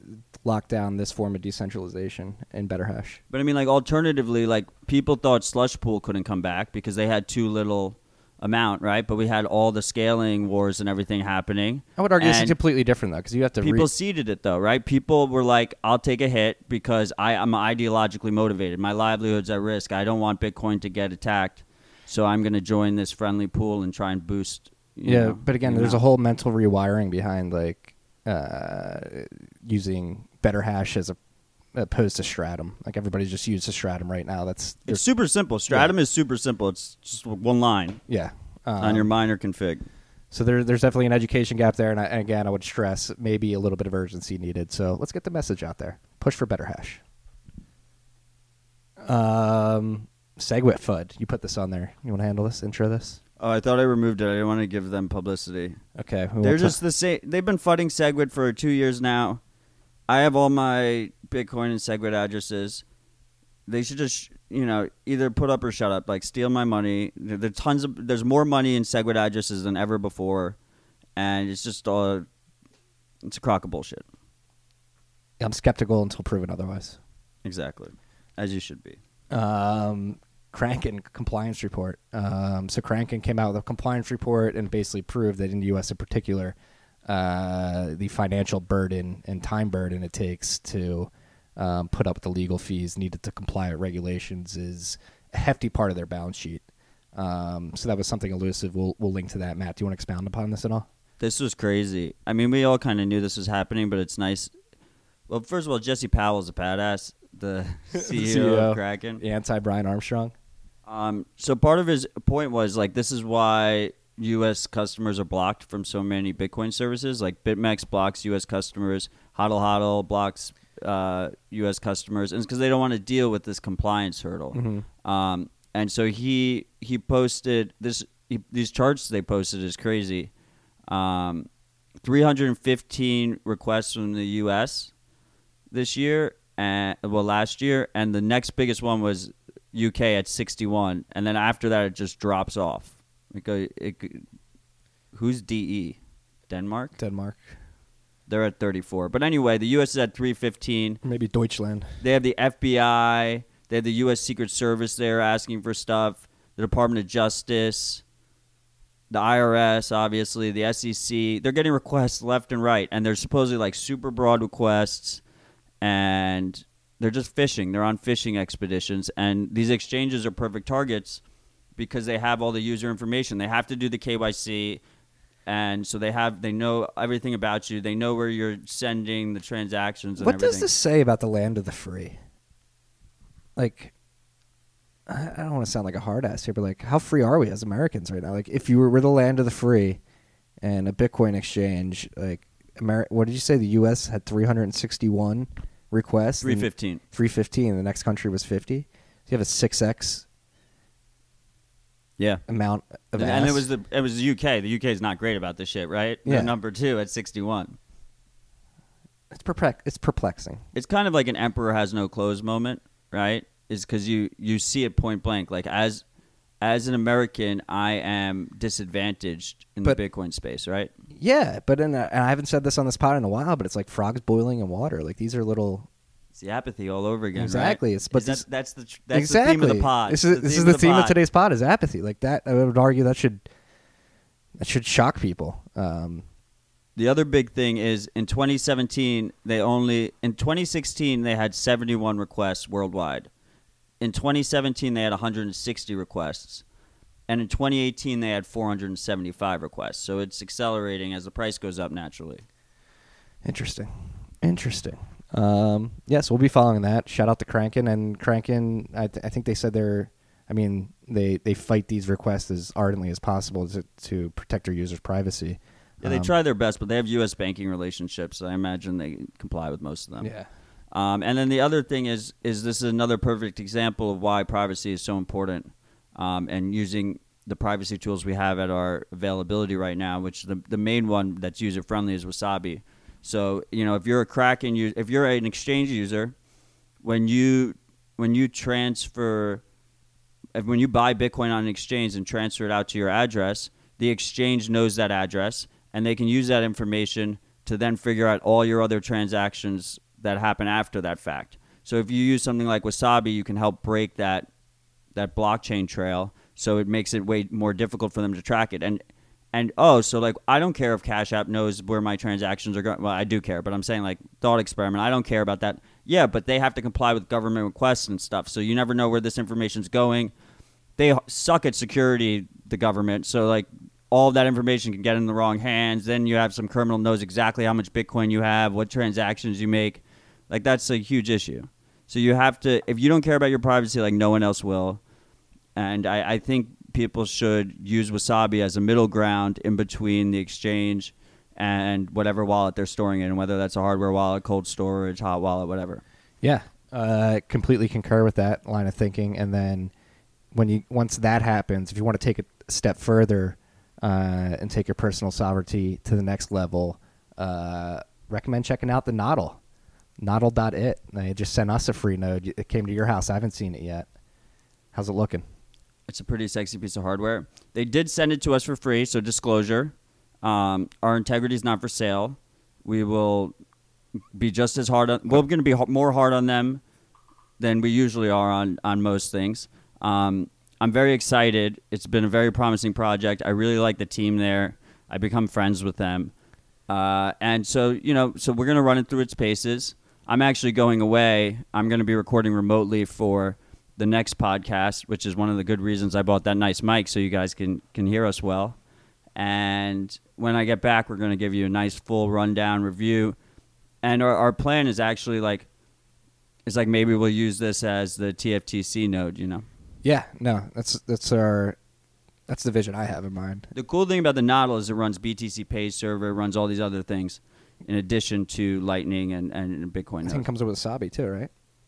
A: lock down this form of decentralization in BetterHash.
B: But I mean, like, alternatively, like, people thought Slush Pool couldn't come back because they had too little amount, right? But we had all the scaling wars and everything happening.
A: I would argue
B: and
A: this is completely different, though, because you have to...
B: People
A: re-
B: seeded it, though, right? People were like, I'll take a hit because I, I'm ideologically motivated. My livelihood's at risk. I don't want Bitcoin to get attacked, so I'm going to join this friendly pool and try and boost... You
A: yeah,
B: know,
A: but again,
B: the
A: there's a
B: amount.
A: whole mental rewiring behind, like, uh, using BetterHash as a opposed to Stratum. Like, everybody's just used to Stratum right now. That's...
B: It's super simple. Stratum is super simple. It's just one line
A: Yeah. Um,
B: on your minor config.
A: So there, there's definitely an education gap there, and, I, and again, I would stress maybe a little bit of urgency needed. So let's get the message out there. Push for BetterHash. Um, SegWit F U D. You put this on there. You want to handle this? Intro this?
B: Oh, I thought I removed it. I didn't want to give them publicity.
A: Okay. we
B: They're
A: won't
B: just
A: ta-
B: the same. They've been fudding SegWit for two years now. I have all my Bitcoin and SegWit addresses. They should just, you know, either put up or shut up. Like, steal my money. There- There's tons of. There's more money in SegWit addresses than ever before, and it's just all. It's a crock of bullshit.
A: I'm skeptical until proven otherwise.
B: Exactly, as you should be.
A: Um, Kraken compliance report. Um, so Kraken came out with a compliance report and basically proved that in the U S in particular, uh, the financial burden and time burden it takes to um, put up with the legal fees needed to comply with regulations is a hefty part of their balance sheet. Um, so that was something elusive. We'll we'll link to that. Matt, do you want to expound upon this at all?
B: This was crazy. I mean, we all kind of knew this was happening, but it's nice. Well, first of all, Jesse Powell's a badass, the C E O, of Kraken.
A: The anti-Brian Armstrong.
B: Um, so part of his point was, like, this is why U S customers are blocked from so many Bitcoin services. Like, BitMEX blocks U S customers, Hodl Hodl blocks uh, U S customers, and it's because they don't want to deal with this compliance hurdle.
A: Mm-hmm.
B: Um, and so he he posted this. He, these charts they posted is crazy. Um, three hundred fifteen requests from the U S this year, and well, last year, and the next biggest one was U K at sixty-one, and then after that it just drops off. Like a, it, who's D E? Denmark?
A: Denmark.
B: They're at thirty-four. But anyway, the U S is at three fifteen.
A: Maybe Deutschland.
B: They have the F B I. They have the U S Secret Service there asking for stuff. The Department of Justice. The I R S, obviously. The S E C. They're getting requests left and right. And they're supposedly like super broad requests. And they're just fishing. They're on fishing expeditions. And these exchanges are perfect targets because they have all the user information. They have to do the K Y C. And so they have, they know everything about you. They know where you're sending the transactions and
A: What
B: everything.
A: does this say about the land of the free? Like, I I don't want to sound like a hard ass here, but like, how free are we as Americans right now? Like, if you were, were the land of the free and a Bitcoin exchange, like, Ameri- what did you say? The U S had three hundred sixty-one requests?
B: three fifteen.
A: three fifteen. The next country was fifty. So you have a six X
B: Yeah.
A: amount of
B: And,
A: ass.
B: and it was the it was the U K. The U K is not great about this shit, right?
A: Yeah.
B: They're number two at sixty-one.
A: It's, perplex- it's perplexing.
B: It's kind of like an emperor has no clothes moment, right? Is because you, you see it point blank. Like, as as an American, I am disadvantaged in
A: But-
B: the Bitcoin space, right?
A: Yeah, but in a, and I haven't said this on this pod in a while, but it's like frogs boiling in water. Like, these are little...
B: It's the apathy all over again,
A: Exactly.
B: right?
A: It's- but
B: Is that-
A: this-
B: that's the tr- that's
A: exactly.
B: the theme of the pod.
A: This is
B: The
A: this
B: theme
A: is the, theme of
B: pod.
A: today's pod is apathy. Like that, I would argue that should that should shock people. Um,
B: The other big thing is in twenty seventeen they only in twenty sixteen they had seventy-one requests worldwide. In twenty seventeen they had one hundred sixty requests. And in twenty eighteen they had four hundred seventy-five requests. So it's accelerating as the price goes up naturally.
A: interesting, interesting. Um, yes, we'll be following that. Shout out to Kraken and Kraken. I, th- I think they said they're. I mean, they they fight these requests as ardently as possible to to protect their users' privacy.
B: Yeah, they
A: Um,
B: try their best, but they have U S banking relationships. So I imagine they comply with most of them.
A: Yeah.
B: Um, and then the other thing is, is this is another perfect example of why privacy is so important, um, and using the privacy tools we have at our availability right now, which the the main one that's user friendly is Wasabi. So you know, if you're a Kraken user, if you're an exchange user, when you when you transfer, if, when you buy Bitcoin on an exchange and transfer it out to your address, the exchange knows that address, and they can use that information to then figure out all your other transactions that happen after that fact. So if you use something like Wasabi, you can help break that that blockchain trail, so it makes it way more difficult for them to track it. And and oh, so like I don't care if Cash App knows where my transactions are going. Well, I do care, but I'm saying like thought experiment. I don't care about that. Yeah, but they have to comply with government requests and stuff. So you never know where this information's going. They suck at security, the government. So like all of that information can get in the wrong hands. Then you have some criminal knows exactly how much Bitcoin you have, what transactions you make. Like that's a huge issue. So you have to, if you don't care about your privacy, like no one else will. And I, I think people should use Wasabi as a middle ground in between the exchange and whatever wallet they're storing it in, whether that's a hardware wallet, cold storage, hot wallet, whatever.
A: Yeah, uh, completely concur with that line of thinking. And then when you once that happens, if you want to take it a step further uh, and take your personal sovereignty to the next level, uh, recommend checking out the Nodl. Nodl dot it. They just sent us a free node. It came to your house. I haven't seen it yet. How's it looking?
B: It's a pretty sexy piece of hardware. They did send it to us for free, so disclosure. Um, our integrity is not for sale. We will be just as hard on. We're going to be more hard on them than we usually are on on most things. Um, I'm very excited. It's been a very promising project. I really like the team there. I become friends with them, uh, and so you know, so we're going to run it through its paces. I'm actually going away. I'm going to be recording remotely for the next podcast, which is one of the good reasons I bought that nice mic, so you guys can can hear us well. And when I get back, we're going to give you a nice full rundown review. And our, our plan is actually like, it's like maybe we'll use this as the T F T C node, you know?
A: Yeah, no, that's that's our that's the vision I have in mind.
B: The cool thing about the Nodl is it runs B T C Pay Server, it runs all these other things in addition to Lightning and, and Bitcoin.
A: I think it comes with Wasabi too, right?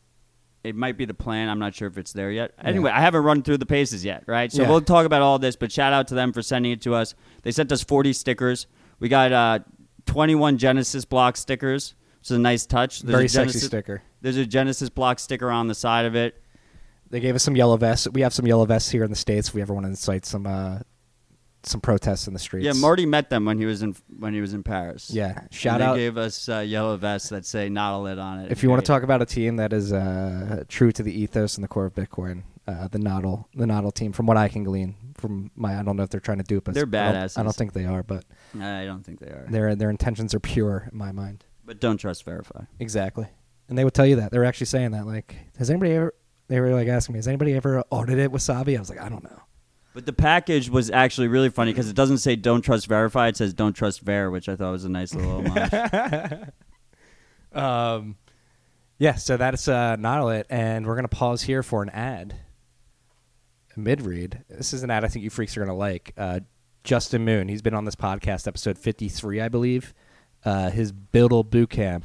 B: It might be the plan. I'm not sure if it's there yet.
A: Yeah.
B: Anyway, I haven't run through the paces yet, right? So
A: Yeah.
B: we'll talk about all this, but shout out to them for sending it to us. They sent us forty stickers. We got uh, twenty-one Genesis block stickers, which is a nice touch. There's
A: Very
B: a
A: sexy
B: Genesis,
A: sticker.
B: There's a Genesis block sticker on the side of it.
A: They gave us some yellow vests. We have some yellow vests here in the States. If we ever want to incite some uh, some protests in the streets.
B: Yeah, Marty met them when he was in when he was in Paris.
A: Yeah, shout
B: and they
A: out.
B: gave us uh, yellow vests that say Nodl it on it.
A: If you want to talk about a team that is uh, true to the ethos and the core of Bitcoin, uh, the Nodl, the Nodl team, from what I can glean from my, I don't know if they're trying to dupe us.
B: They're
A: I don't-
B: badasses.
A: I don't think they are, but
B: I don't think they are.
A: their their intentions are pure in my mind.
B: But don't trust verify.
A: Exactly, and they would tell you that. They were actually saying that. Like, has anybody ever? They were like asking me, has anybody ever audited Wasabi? I was like, I don't know.
B: But the package was actually really funny because it doesn't say don't trust verify. It says don't trust ver, which I thought was a nice little homage.
A: um, yeah, so that's uh, Nodl it, and we're going to pause here for an ad. A mid-read. This is an ad I think you freaks are going to like. Uh, Justin Moon, he's been on this podcast, episode fifty-three, I believe. Uh, his Biddle Bootcamp.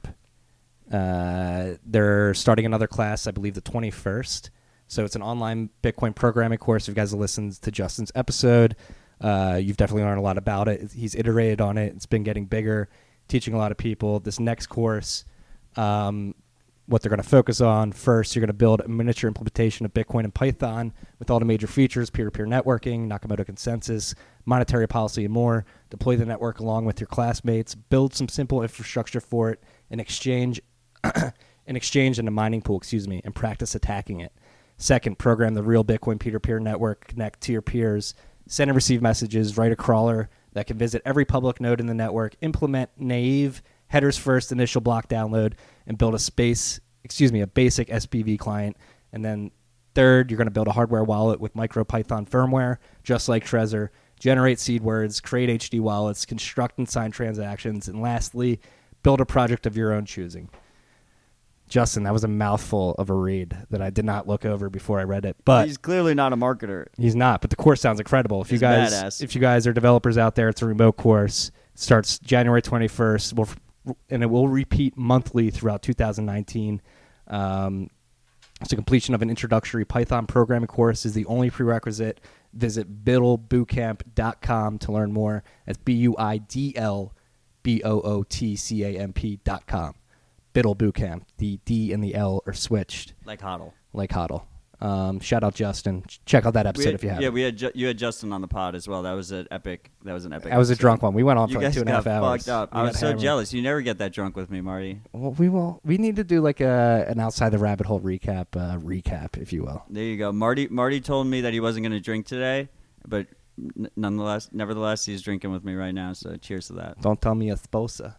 A: Uh, they're starting another class, I believe, the twenty-first. So it's an online Bitcoin programming course. If you guys have listened to Justin's episode, uh, you've definitely learned a lot about it. He's iterated on it. It's been getting bigger, teaching a lot of people. This next course, um, what they're going to focus on, first, you're going to build a miniature implementation of Bitcoin and Python with all the major features, peer-to-peer networking, Nakamoto consensus, monetary policy, and more. Deploy the network along with your classmates. Build some simple infrastructure for it, an exchange, an exchange and a mining pool, excuse me, and practice attacking it. Second, program the real Bitcoin peer-to-peer network, connect to your peers, send and receive messages, write a crawler that can visit every public node in the network, implement naive headers first initial block download, and build a space, excuse me, a basic S P V client. And then third, you're going to build a hardware wallet with MicroPython firmware, just like Trezor, generate seed words, create H D wallets, construct and sign transactions, and lastly, build a project of your own choosing. Justin, that was a mouthful of a read that I did not look over before I read it. But
B: he's clearly not a marketer.
A: He's not, but the course sounds incredible. If
B: He's
A: you guys
B: badass.
A: if you guys are developers out there, it's a remote course. It starts January twenty-first, we'll, and it will repeat monthly throughout two thousand nineteen. Um, so completion of an introductory Python programming course is the only prerequisite. Visit biddle bootcamp dot com to learn more. That's B U I D L B O O T C A M P dot com. Biddle Bootcamp. The D and the L are switched.
B: Like Hodl.
A: Like Hodl. Um, shout out Justin. Check out that
B: We
A: episode
B: had-
A: if you haven't.
B: yeah, we had Ju- you had Justin on the pod as well. That was an epic. That was an epic.
A: That was a
B: episode.
A: drunk one. We went on
B: You
A: for like
B: guys
A: two and a half
B: got
A: hours.
B: fucked up.
A: We
B: I
A: got
B: was so
A: hammered.
B: jealous. You never get that drunk with me, Marty.
A: Well, we will. We need to do like a an outside the rabbit hole recap, uh, recap, if you will.
B: There you go. Marty. Marty told me that he wasn't going to drink today, but n- nonetheless, nevertheless, he's drinking with me right now. So cheers to that.
A: Don't tell me a sposa.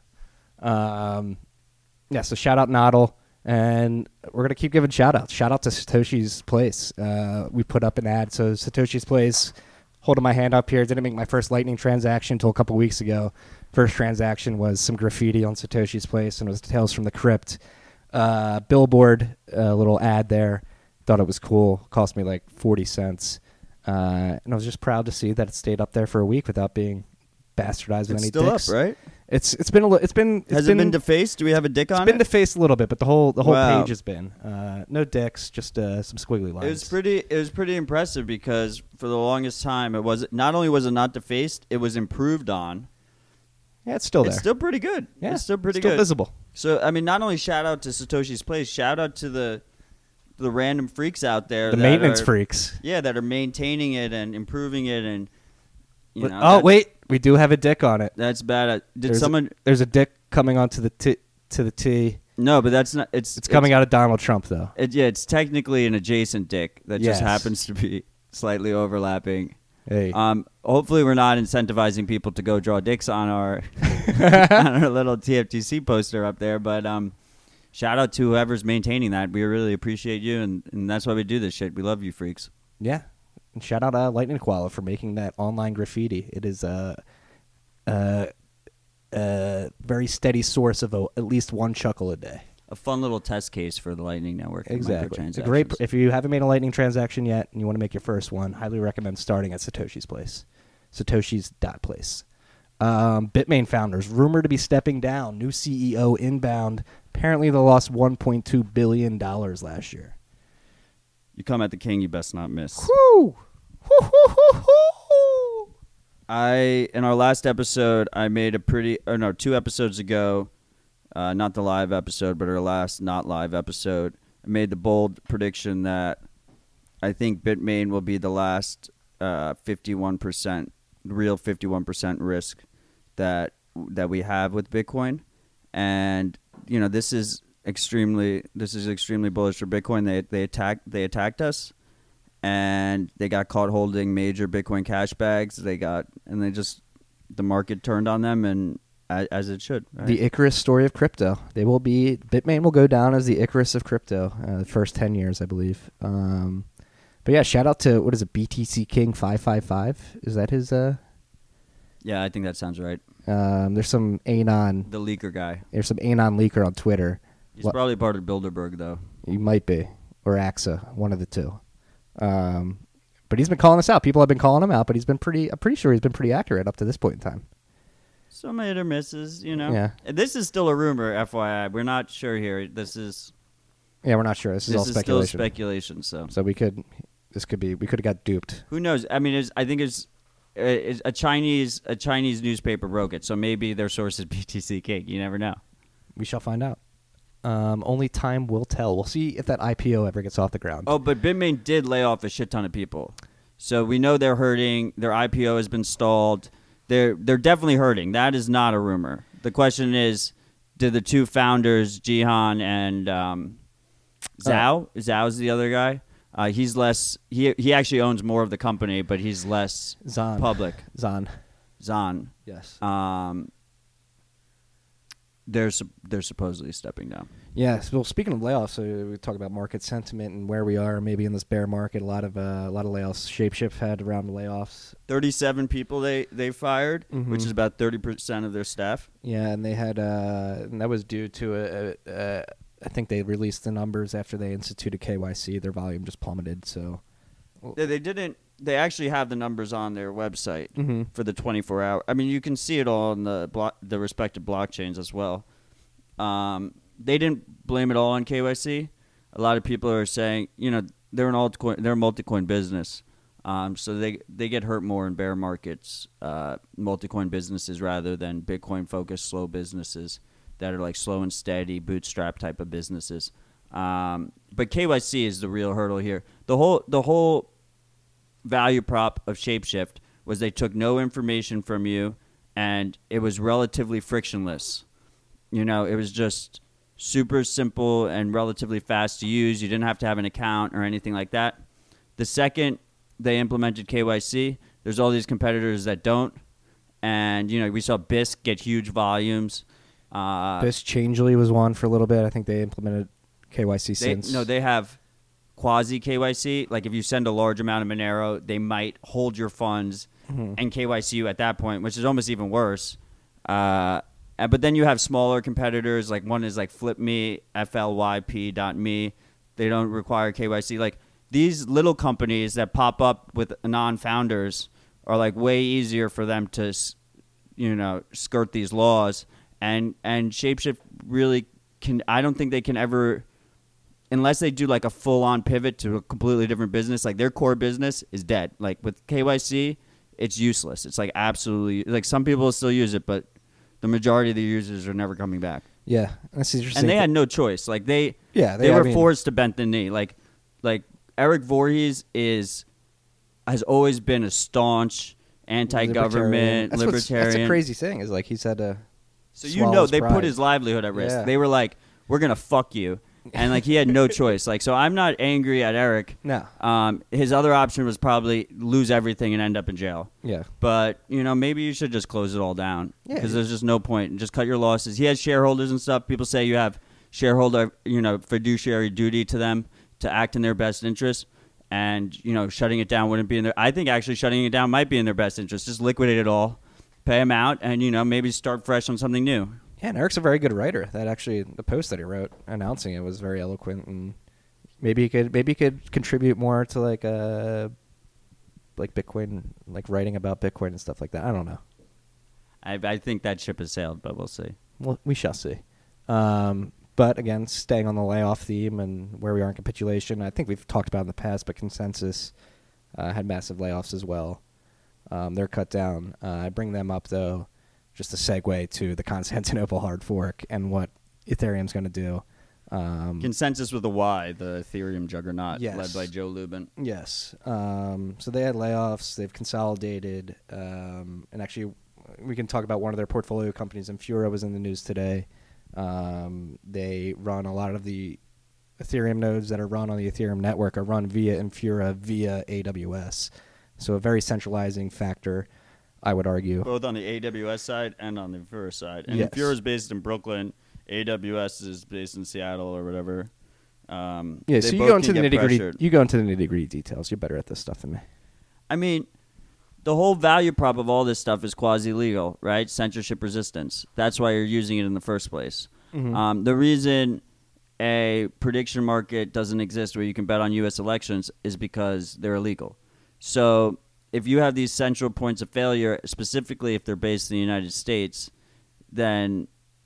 A: Um, yeah. So shout out Noddle, and we're gonna keep giving shout outs. Shout out to Satoshi's Place. Uh, we put up an ad. So Satoshi's Place. Holding my hand up here. Didn't make my first Lightning transaction until a couple weeks ago. First transaction was some graffiti on Satoshi's Place, and it was Tales from the Crypt. Uh, billboard, a little ad there. Thought it was cool. Cost me like forty cents. Uh, and I was just proud to see that it stayed up there for a week without being bastardized with
B: It's
A: any
B: still
A: dicks.
B: up, right?
A: It's it's been a li- it's been it's
B: Has
A: been,
B: it been defaced? Do we have a dick
A: it's
B: on
A: been
B: it?
A: defaced a little bit, but the whole the whole
B: Wow.
A: page has been uh, no dicks, just uh, some squiggly lines.
B: It was pretty. It was pretty impressive because for the longest time, it was not only was it not defaced, it was improved on.
A: Yeah, it's still
B: It's
A: there.
B: still pretty good.
A: yeah,
B: It's still pretty
A: still
B: good.
A: visible.
B: So I mean, not only shout out to Satoshi's Place, shout out to the the random freaks out there.
A: The
B: that
A: maintenance
B: are,
A: freaks.
B: Yeah, that are maintaining it and improving it, and you know.
A: oh
B: that-
A: wait, we do have a dick on it.
B: that's bad. Uh, Did
A: There's
B: someone?
A: A, there's a dick coming onto the t to the T.
B: No, but that's not. It's
A: It's coming out of Donald Trump though.
B: It, yeah, it's technically an adjacent dick that
A: Yes.
B: just happens to be slightly overlapping.
A: Hey,
B: Um, hopefully, we're not incentivizing people to go draw dicks on our on our little T F T C poster up there. But um, shout out to whoever's maintaining that. We really appreciate you, and, and that's why we do this shit. We love you, freaks.
A: yeah. And shout out uh, Lightning Koala for making that online graffiti. It is a uh, uh, uh, very steady source of a, at least one chuckle a day.
B: A fun little test case for the Lightning Network. and
A: Exactly. A
B: microtransactions.
A: great. If you haven't made a Lightning transaction yet and you want to make your first one, highly recommend starting at Satoshi's Place. Satoshi's dot place. Um, Bitmain founders rumored to be stepping down. New C E O inbound. Apparently, they lost one point two billion dollars last year.
B: You come at the king, you best not miss.
A: Whoo! Whoo-hoo-hoo-hoo!
B: I in our last episode, I made a pretty or no, two episodes ago, uh, not the live episode, but our last not live episode, I made the bold prediction that I think Bitmain will be the last uh, fifty-one percent real fifty-one percent risk that that we have with Bitcoin, and you know this is extremely this is extremely bullish for Bitcoin. They they attacked they attacked us. And they got caught holding major Bitcoin cash bags. They got, and they just, the market turned on them, and as, as it should. Right?
A: The Icarus story of crypto. They will be Bitmain will go down as the Icarus of crypto. Uh, the first ten years, I believe. Um, but yeah, shout out to what is it? B T C King five five five. Is that his? Uh,
B: yeah, I think that sounds right.
A: um, there's some anon.
B: The leaker guy.
A: There's some anon leaker on Twitter.
B: He's
A: What-
B: probably part of Bilderberg, though.
A: He might be, or A X A, one of the two. Um, but he's been calling us out. People have been calling him out, but he's been pretty. I'm pretty sure he's been pretty accurate up to this point in time.
B: Some hit or misses, you know.
A: Yeah.
B: And this is still a rumor, F Y I. We're not sure here. This is
A: Yeah, we're not sure. This is
B: this
A: all
B: is
A: speculation.
B: still speculation. So
A: so we could, this could be, we could have got duped.
B: who knows? I mean, it's, I think it's, uh, it's a Chinese a Chinese newspaper broke it. So maybe their source is B T C King. You never know.
A: We shall find out. Um, only time will tell. We'll see if that I P O ever gets off the ground.
B: Oh, but Bitmain did lay off a shit ton of people. So we know they're hurting. Their I P O has been stalled. They're they're definitely hurting. That is not a rumor. The question is, did the two founders, Jihan and um, Zhao, Zhao's the other guy. Uh, he's less. He he actually owns more of the company, but he's less
A: Zan.
B: public.
A: Zan.
B: Zan.
A: Yes.
B: Um, they're sup- they're supposedly stepping down.
A: Yeah. Well, speaking of layoffs, uh, we talk about market sentiment and where we are, maybe in this bear market. A lot of uh, a lot of layoffs. Shapeshift had around the layoffs.
B: Thirty-seven people they they fired,
A: Mhm.
B: which is about thirty percent of their staff.
A: Yeah, and they had, uh, and that was due to a, a, a. I think they released the numbers after they instituted K Y C. Their volume just plummeted. So.
B: They, they didn't. They actually have the numbers on their website
A: Mm-hmm.
B: for the twenty-four hour. I mean, you can see it all on the blo- the respective blockchains as well. Um, they didn't blame it all on K Y C. A lot of people are saying, you know, they're an altcoin, they're a multi-coin business, um, so they they get hurt more in bear markets, uh, multi-coin businesses rather than Bitcoin-focused slow businesses that are like slow and steady, bootstrap type of businesses. Um, but K Y C is the real hurdle here. The whole the whole value prop of Shapeshift was they took no information from you, and it was relatively frictionless. You know, it was just super simple and relatively fast to use. You didn't have to have an account or anything like that. The second they implemented K Y C, there's all these competitors that don't. And, you know, we saw B I S C get huge volumes. Uh,
A: B I S C Changely was one for a little bit. I think they implemented K Y C
B: they,
A: since.
B: No, they have quasi K Y C. Like if you send a large amount of Monero, they might hold your funds mm-hmm. and K Y C you at that point, which is almost even worse. Uh, but then you have smaller competitors. Like one is like FlipMe, F L Y P dot me. They don't require K Y C. Like these little companies that pop up with non-founders are like way easier for them to, you know, skirt these laws. And and Shapeshift really can. I don't think they can ever, unless they do like a full on pivot to a completely different business. Like their core business is dead. Like with K Y C, it's useless. It's like absolutely like some people still use it, but the majority of the users are never coming back.
A: Yeah, that's interesting.
B: And they had no choice. Like they,
A: yeah,
B: they,
A: they
B: were
A: I mean,
B: forced to bend the knee. Like like Eric Voorhees is. has always been a staunch anti-government
A: libertarian. That's
B: libertarian.
A: That's a crazy thing. Is like he's had to.
B: So you know they
A: pride.
B: put his livelihood at risk.
A: Yeah.
B: They were like, "We're gonna fuck you," and like he had no choice. Like so, I'm not angry at Eric.
A: No.
B: Um, his other option was probably lose everything and end up in jail.
A: Yeah.
B: But you know, maybe you should just close it all down because
A: yeah.
B: there's just no point. Just cut your losses. He has shareholders and stuff. People say you have shareholder, you know, fiduciary duty to them to act in their best interest. And, you know, shutting it down wouldn't be in their... I think actually shutting it down might be in their best interest. Just liquidate it all, pay them out, and, you know, maybe start fresh on something new.
A: Yeah, and Eric's a very good writer. That actually, the post that he wrote announcing it was very eloquent, and maybe he could maybe he could contribute more to like uh like Bitcoin, like writing about Bitcoin and stuff like that. I don't know.
B: I, I think that ship has sailed, but we'll see.
A: Well, we shall see. Um, But again, staying on the layoff theme and where we are in capitulation, I think we've talked about in the past, but Consensus uh, had massive layoffs as well. Um, they're cut down. Uh, I bring them up, though, just a segue to the Constantinople hard fork and what Ethereum's going to do. Um,
B: Consensus with a Y, the Ethereum juggernaut,
A: yes.
B: led by Joe Lubin.
A: Yes. Um, so they had layoffs. They've consolidated. Um, and actually, we can talk about one of their portfolio companies. Infura was in the news today. Um, they run a lot of the Ethereum nodes that are run on the Ethereum network are run via Infura via A W S. So a very centralizing factor, I would argue.
B: Both on the A W S side and on the Infura side. And
A: yes.
B: Infura is based in Brooklyn. A W S is based in Seattle or whatever. Um,
A: yeah, so you go into the nitty gritty. You go into the nitty gritty details. You're better at this stuff than me.
B: I mean, the whole value prop of all this stuff is quasi-legal, right? Censorship resistance. That's why you're using it in the first place. Mm-hmm. Um, the reason a prediction market doesn't exist where you can bet on U S elections is because they're illegal. So if you have these central points of failure, specifically if they're based in the United States, then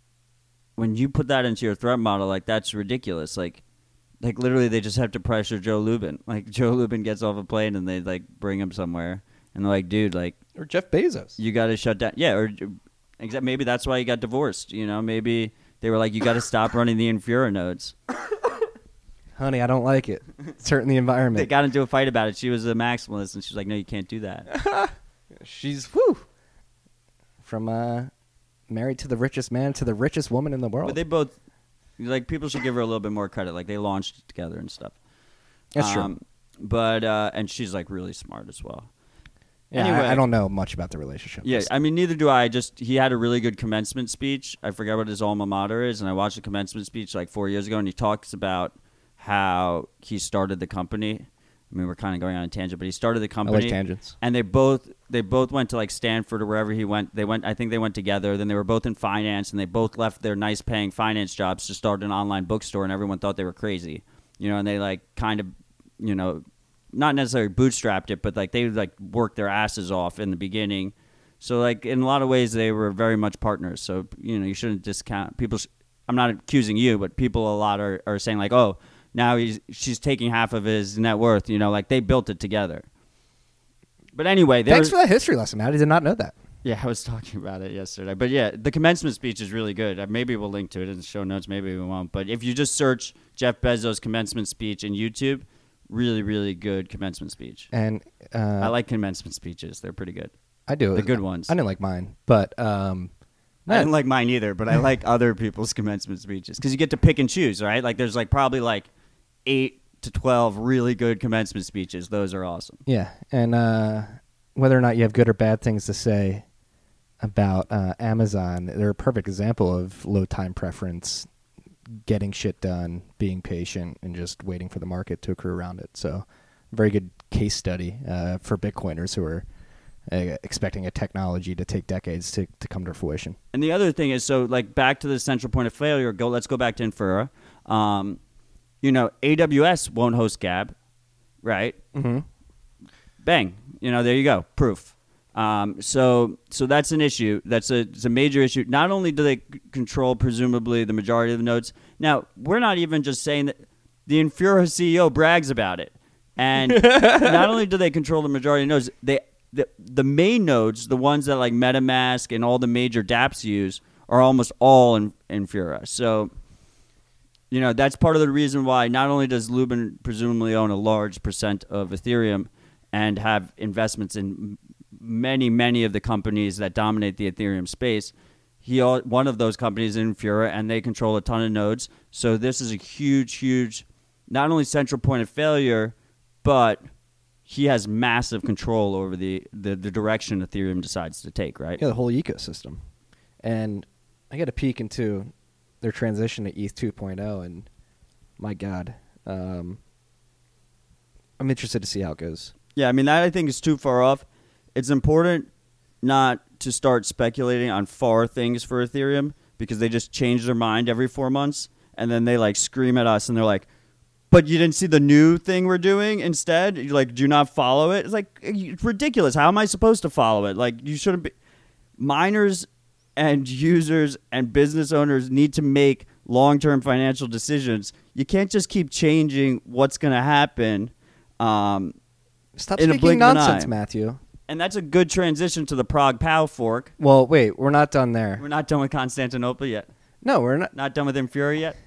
B: when you put that into your threat model, like that's ridiculous. Like, like literally they just have to pressure Joe Lubin. Like Joe Lubin gets off a plane and they like bring him somewhere. And they're like, dude, like...
A: Or Jeff Bezos.
B: You got to shut down... Yeah, or exa- maybe that's why he got divorced, you know? Maybe they were like, you got to stop running the Infura nodes.
A: Honey, I don't like it. It's hurting the environment.
B: They got into a fight about it. She was a maximalist, and she was like, no, you can't do that.
A: She's, whew, from uh, married to the richest man to the richest woman in the world.
B: But they both... Like, people should give her a little bit more credit. Like, they launched it together and stuff.
A: That's
B: um,
A: true.
B: But, uh, and she's, like, really smart as well.
A: Yeah,
B: anyway,
A: I, I don't know much about the relationship.
B: Yeah, I mean, neither do I. Just he had a really good commencement speech. I forget what his alma mater is, and I watched the commencement speech like four years ago, and he talks about how he started the company. I mean, we're kind of going on a tangent, but he started the company.
A: I like tangents.
B: And they both they both went to like Stanford or wherever he went. They went. I think they went together. Then they were both in finance, and they both left their nice paying finance jobs to start an online bookstore, and everyone thought they were crazy, you know. And they like kind of, you know. Not necessarily bootstrapped it, but like they like worked their asses off in the beginning. So like in a lot of ways they were very much partners. So you know you shouldn't discount people. Sh- I'm not accusing you, but people a lot are, are saying like, oh, now he's she's taking half of his net worth. You know, like they built it together. But anyway,
A: thanks for that history lesson, Matt. I did not know that.
B: Yeah, I was talking about it yesterday. But yeah, the commencement speech is really good. Uh, Maybe we'll link to it in the show notes. Maybe we won't. But if you just search Jeff Bezos commencement speech in YouTube, really, really good commencement speech.
A: And uh,
B: I like commencement speeches. They're pretty good.
A: I do
B: the good ones.
A: I didn't like mine, but um,
B: I didn't like mine either, but I like other people's commencement speeches because you get to pick and choose, right? Like there's like probably like eight to twelve really good commencement speeches. Those are awesome.
A: Yeah, and uh, whether or not you have good or bad things to say about uh, Amazon, they're a perfect example of low time preference, getting shit done, being patient, and just waiting for the market to accrue around it. So, very good case study uh, for Bitcoiners who are uh, expecting a technology to take decades to, to come to fruition.
B: And the other thing is, so like back to the central point of failure. Go. Let's go back to Infura. Um, you know, A W S won't host Gab, right?
A: Mm-hmm.
B: Bang. You know, there you go. Proof. Um, so, so that's an issue. That's a, it's a major issue. Not only do they c- control presumably the majority of the nodes. Now, we're not even just saying that the Infura C E O brags about it. And not only do they control the majority of nodes, they the, the main nodes, the ones that like MetaMask and all the major dApps use, are almost all in Infura. So, you know, that's part of the reason why not only does Lubin presumably own a large percent of Ethereum and have investments in many, many of the companies that dominate the Ethereum space. He one of those companies is Infura, and they control a ton of nodes. So this is a huge, huge, not only central point of failure, but he has massive control over the, the, the direction Ethereum decides to take, right?
A: Yeah, the whole ecosystem. And I got a peek into their transition to E T H two point oh, and my God, um, I'm interested to see how it goes.
B: Yeah, I mean, that I think is too far off. It's important not to start speculating on far things for Ethereum because they just change their mind every four months and then they like scream at us and they're like, but you didn't see the new thing we're doing instead? You're like, do you not follow it? It's like, it's ridiculous. How am I supposed to follow it? Like, you shouldn't be. Miners and users and business owners need to make long-term financial decisions. You can't just keep changing what's going to happen. Um,
A: Stop
B: in a
A: speaking
B: blink of an
A: nonsense,
B: eye.
A: Matthew.
B: And that's a good transition to the Prague Pow fork.
A: Well, wait, we're not done there.
B: We're not done with Constantinople yet.
A: No, we're not.
B: Not done with Infura yet.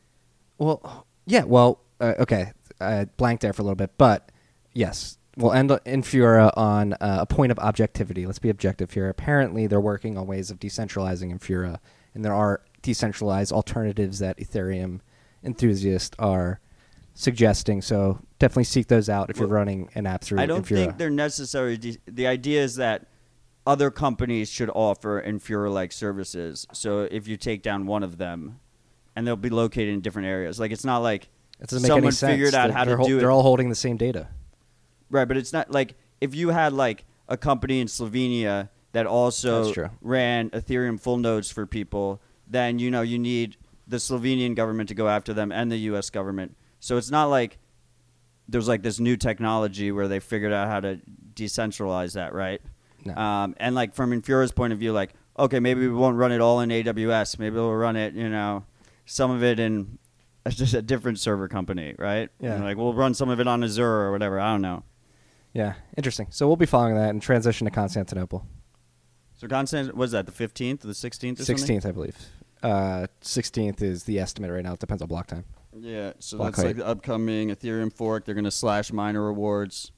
A: Well, yeah, well, uh, okay. I blanked there for a little bit, but yes, we'll end Infura on uh, a point of objectivity. Let's be objective here. Apparently, they're working on ways of decentralizing Infura, and there are decentralized alternatives that Ethereum enthusiasts are suggesting. So definitely seek those out if
B: Well,
A: you're running an app through
B: I don't
A: Infura.
B: think they're necessary. De- the idea is that other companies should offer Infura-like services. So if you take down one of them, and they'll be located in different areas. Like, it's not like
A: It doesn't make
B: someone
A: any sense.
B: figured out
A: They're-
B: how to
A: they're hol-
B: do it.
A: They're all holding the same data.
B: Right, but it's not like if you had like a company in Slovenia that also
A: That's true.
B: ran Ethereum full nodes for people, then you know you need the Slovenian government to go after them and the U S government. So it's not like there's like this new technology where they figured out how to decentralize that, right?
A: No.
B: Um, and like from Infura's point of view, like, okay, maybe we won't run it all in A W S. Maybe we'll run it, you know, some of it in just a different server company, right?
A: Yeah.
B: And like we'll run some of it on Azure or whatever. I don't know.
A: Yeah, interesting. So we'll be following that and transition to Constantinople.
B: So Constant, was that the fifteenth or the sixteenth or
A: sixteenth, I believe. Uh, sixteenth is the estimate right now. It depends on block time.
B: something? Yeah, so
A: Block
B: that's
A: height.
B: like the upcoming Ethereum fork. They're going to slash miner rewards.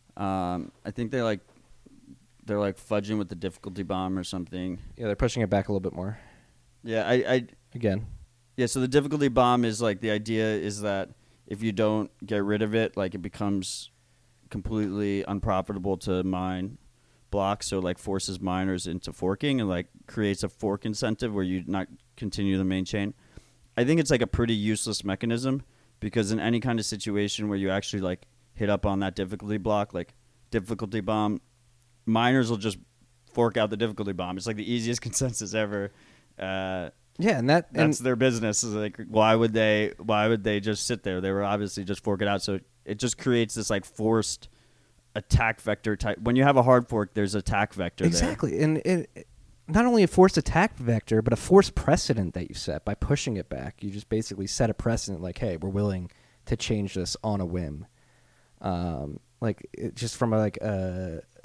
B: Um, I think they like they're like fudging with the difficulty bomb or something.
A: Yeah, they're pushing it back a little bit more.
B: Yeah, I, I
A: Again,
B: yeah. So the difficulty bomb is like the idea is that if you don't get rid of it, like it becomes completely unprofitable to mine blocks. So like forces miners into forking and like creates a fork incentive where you not continue the main chain. I think it's like a pretty useless mechanism because in any kind of situation where you actually like hit up on that difficulty block, like difficulty bomb, miners will just fork out the difficulty bomb. It's like the easiest consensus ever. Uh,
A: yeah, and that
B: that's
A: and
B: their business. Is like, why would they? Why would they just sit there? They were obviously just fork it out. So it just creates this like forced attack vector type. When you have a hard fork, there's attack vector.
A: exactly, and it, it- not only a forced attack vector, but a forced precedent that you set by pushing it back. You just basically set a precedent, like, hey, we're willing to change this on a whim. Um, like it, just from a, like a,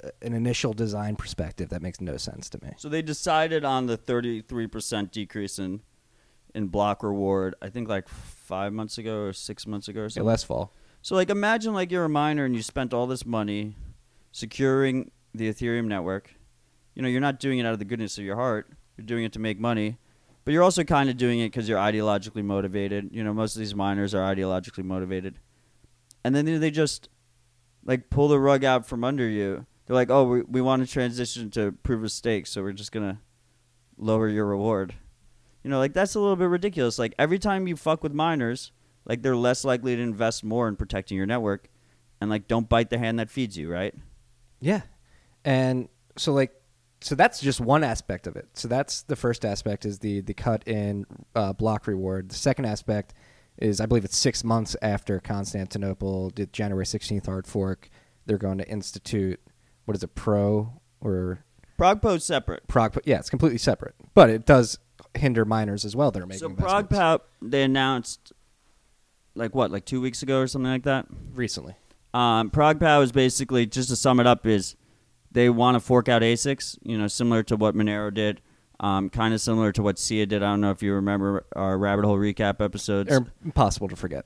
A: an initial design perspective, that makes no sense to me.
B: So they decided on the thirty-three percent decrease in in block reward, I think like five months ago or six months ago or
A: Yeah,
B: something.
A: last fall.
B: So like imagine like you're a miner and you spent all this money securing the Ethereum network. You know, you're not doing it out of the goodness of your heart. You're doing it to make money. But you're also kind of doing it because you're ideologically motivated. You know, most of these miners are ideologically motivated. And then they just like pull the rug out from under you. They're like, oh, we, we want to transition to proof of stake, so we're just going to lower your reward. You know, like that's a little bit ridiculous. Like every time you fuck with miners, like they're less likely to invest more in protecting your network. And like don't bite the hand that feeds you, right?
A: Yeah. And so like, so that's just one aspect of it. So that's the first aspect is the, the cut in uh, block reward. The second aspect is I believe it's six months after Constantinople did January sixteenth hard fork. They're going to institute, what is it, Pro or
B: ProgPo's separate.
A: Prog? Yeah, it's completely separate. But it does hinder miners as well that are making
B: So
A: investments.
B: ProgPow, they announced like what, like two weeks ago or something like that?
A: Recently.
B: Um, ProgPow is basically, just to sum it up, is they want to fork out A SICs, you know, similar to what Monero did, um, kind of similar to what Sia did. I don't know if you remember our Rabbit Hole recap episodes.
A: They're impossible to forget.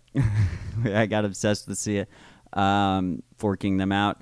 B: I got obsessed with Sia, um, forking them out.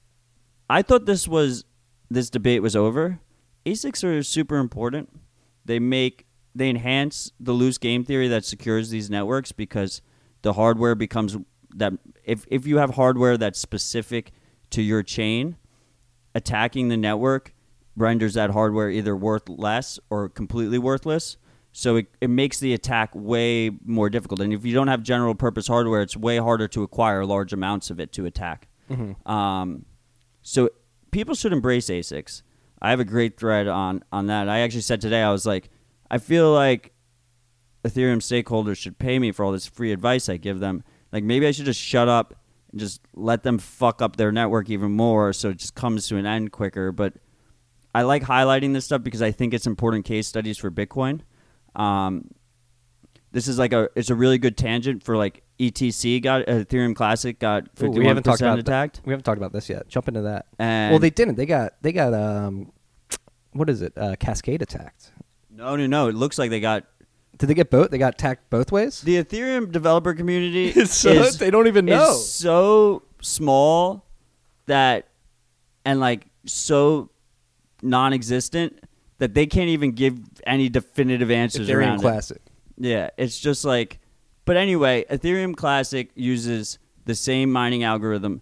B: I thought this was this debate was over. A SICs are super important. They make they enhance the loose game theory that secures these networks because the hardware becomes that if if you have hardware that's specific to your chain, attacking the network renders that hardware either worth less or completely worthless. So it, it makes the attack way more difficult. And if you don't have general purpose hardware, it's way harder to acquire large amounts of it to attack.
A: Mm-hmm.
B: Um, so people should embrace A SICs. I have a great thread on, on that. I actually said today, I was like, I feel like Ethereum stakeholders should pay me for all this free advice I give them. Like maybe I should just shut up and just let them fuck up their network even more so it just comes to an end quicker. But I like highlighting this stuff because I think it's important case studies for Bitcoin. Um, this is like a it's a really good tangent for like E T C got Ethereum Classic got
A: Ooh,
B: fifty
A: we
B: one
A: haven't talked about
B: percent attacked.
A: That. We haven't talked about this yet. Jump into that.
B: And
A: Well, they didn't. They got they got um, what is it? Uh, Cascade attacked.
B: no, no, no. It looks like they got
A: Did they get both? They got attacked both ways.
B: the Ethereum developer community.
A: so,
B: is,
A: they don't even know.
B: is so small that and like so non-existent that they can't even give any definitive answers
A: Ethereum
B: around it.
A: Classic.
B: Yeah, it's just like, but anyway, Ethereum Classic uses the same mining algorithm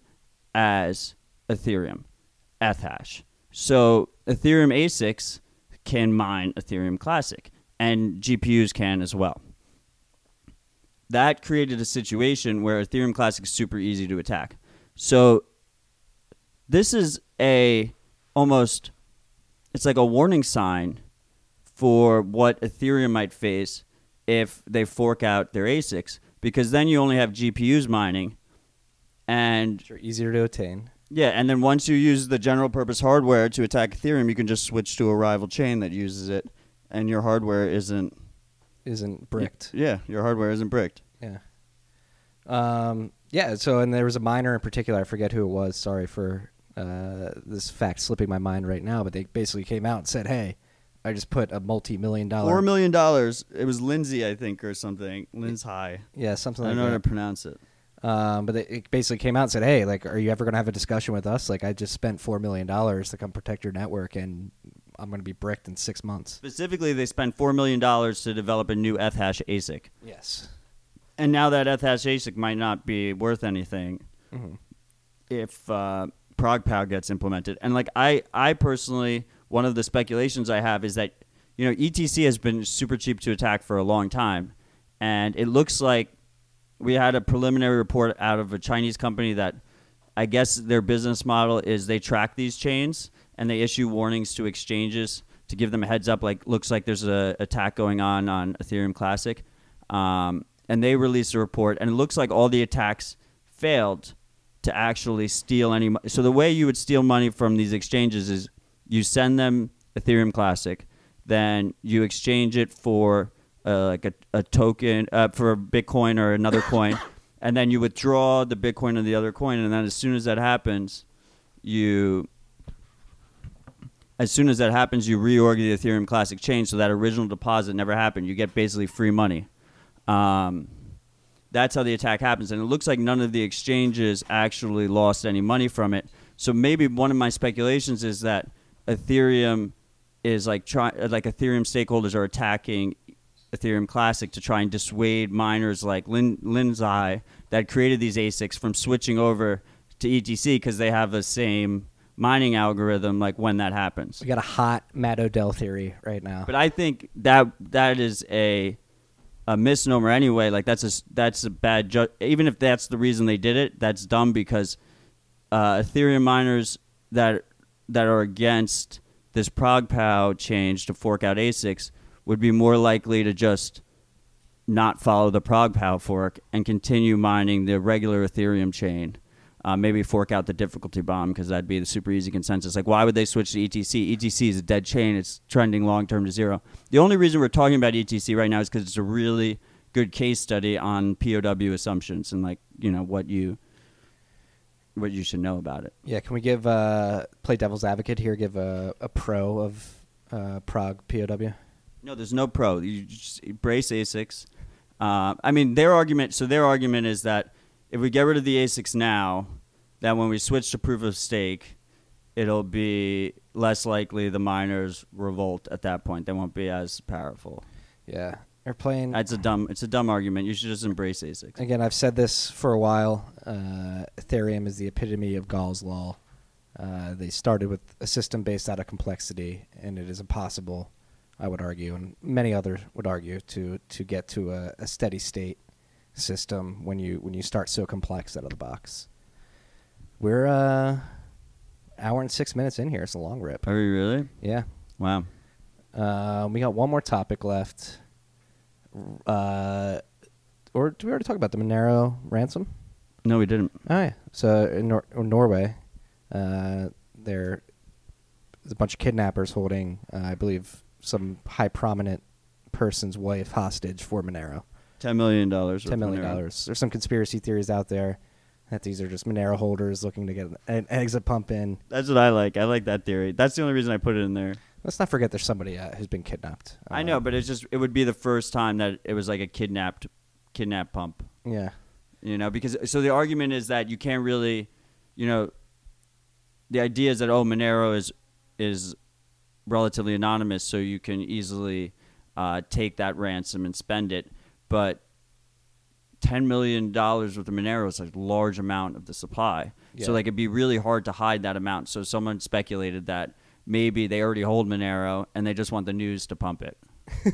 B: as Ethereum, Ethash. So Ethereum A SICs can mine Ethereum Classic, and G P Us can as well. That created a situation where Ethereum Classic is super easy to attack. So this is a almost, it's like a warning sign for what Ethereum might face if they fork out their A SICs, because then you only have G P Us mining, and
A: Which are easier to attain.
B: yeah, and then once you use the general purpose hardware to attack Ethereum, you can just switch to a rival chain that uses it, and your hardware isn't
A: Isn't bricked.
B: Yeah, your hardware isn't bricked.
A: Yeah. Um. Yeah. So, and there was a miner in particular. I forget who it was. Sorry for uh, this fact slipping my mind right now. But they basically came out and said, "Hey, I just put a multi-million dollar."
B: Four million dollars. It was Lindsay, I think, or something. Linz High.
A: Yeah, something
B: I
A: like
B: don't know how
A: that.
B: to pronounce it.
A: Um, but they, it basically came out and said, "Hey, like, are you ever going to have a discussion with us? Like, I just spent four million dollars to come protect your network, and I'm going to be bricked in six months."
B: Specifically, they spent four million dollars to develop a new Ethash A SIC.
A: Yes.
B: And now that Ethash A SIC might not be worth anything
A: Mm-hmm.
B: if uh, ProgPow gets implemented. And like I, I personally, one of the speculations I have is that, you know, E T C has been super cheap to attack for a long time. And it looks like we had a preliminary report out of a Chinese company that I guess their business model is they track these chains and they issue warnings to exchanges to give them a heads up, like looks like there's a attack going on on Ethereum Classic. Um, and they released a report, and it looks like all the attacks failed to actually steal any money. So the way you would steal money from these exchanges is you send them Ethereum Classic, then you exchange it for uh, like a, a token, uh, for a Bitcoin or another coin, and then you withdraw the Bitcoin or the other coin, and then as soon as that happens, you as soon as that happens, you reorg the Ethereum Classic chain, so that original deposit never happened. You get basically free money. Um, that's how the attack happens, and it looks like none of the exchanges actually lost any money from it. So maybe one of my speculations is that Ethereum is like try like Ethereum stakeholders are attacking Ethereum Classic to try and dissuade miners like Lin Linzai that created these A SICs from switching over to E T C because they have the same mining algorithm. Like when that happens,
A: We got a hot Matt Odell theory right now.
B: but I think that that is a a misnomer anyway. Like that's a that's a bad ju- even if that's the reason they did it, that's dumb because uh, Ethereum miners that that are against this ProgPow change to fork out A SICs would be more likely to just not follow the ProgPow fork and continue mining the regular Ethereum chain. Uh, maybe fork out the difficulty bomb because that'd be the super easy consensus. Like, why would they switch to E T C? E T C is a dead chain. It's trending long-term to zero. The only reason we're talking about E T C right now is because it's a really good case study on P O W assumptions and, like, you know, what you what you should know about it.
A: Yeah, can we give uh, play devil's advocate here? Give a, a pro of uh, Prague P O W.
B: No, there's no pro. You just embrace A SICs. Uh, I mean, their argument. So their argument is that if we get rid of the A SICs now, that when we switch to proof of stake, it'll be less likely the miners revolt at that point. They won't be as powerful.
A: Yeah, they're playing.
B: That's a dumb. It's a dumb argument. You should just embrace A SICs.
A: Again, I've said this for a while. Uh, Ethereum is the epitome of Gall's law. Uh, they started with a system based out of complexity, and it is impossible, I would argue, and many others would argue, to to get to a, a steady state system when you when you start so complex out of the box. We're uh, hour and six minutes in here. It's a long rip.
B: Are we really?
A: Yeah.
B: Wow.
A: Um, we got one more topic left. Uh, or did we already talk about the Monero ransom?
B: No, we didn't.
A: Oh, yeah. So in Nor- in Norway, uh, there there's a bunch of kidnappers holding, uh, I believe, some high prominent person's wife hostage for Monero.
B: Ten million dollars.
A: Ten million dollars. There's some conspiracy theories out there that these are just Monero holders looking to get an, an exit pump in.
B: That's what I like. I like that theory. That's the only reason I put it in there.
A: Let's not forget there's somebody uh, who's been kidnapped.
B: I
A: Uh,
B: know, but it's just it would be the first time that it was like a kidnapped, kidnap pump.
A: Yeah.
B: You know, because so the argument is that you can't really, you know, the idea is that oh, Monero is is relatively anonymous, so you can easily uh, take that ransom and spend it. But ten million dollars worth of Monero is a large amount of the supply,
A: Yeah.
B: so like it'd be really hard to hide that amount. So someone speculated that maybe they already hold Monero and they just want the news to pump it.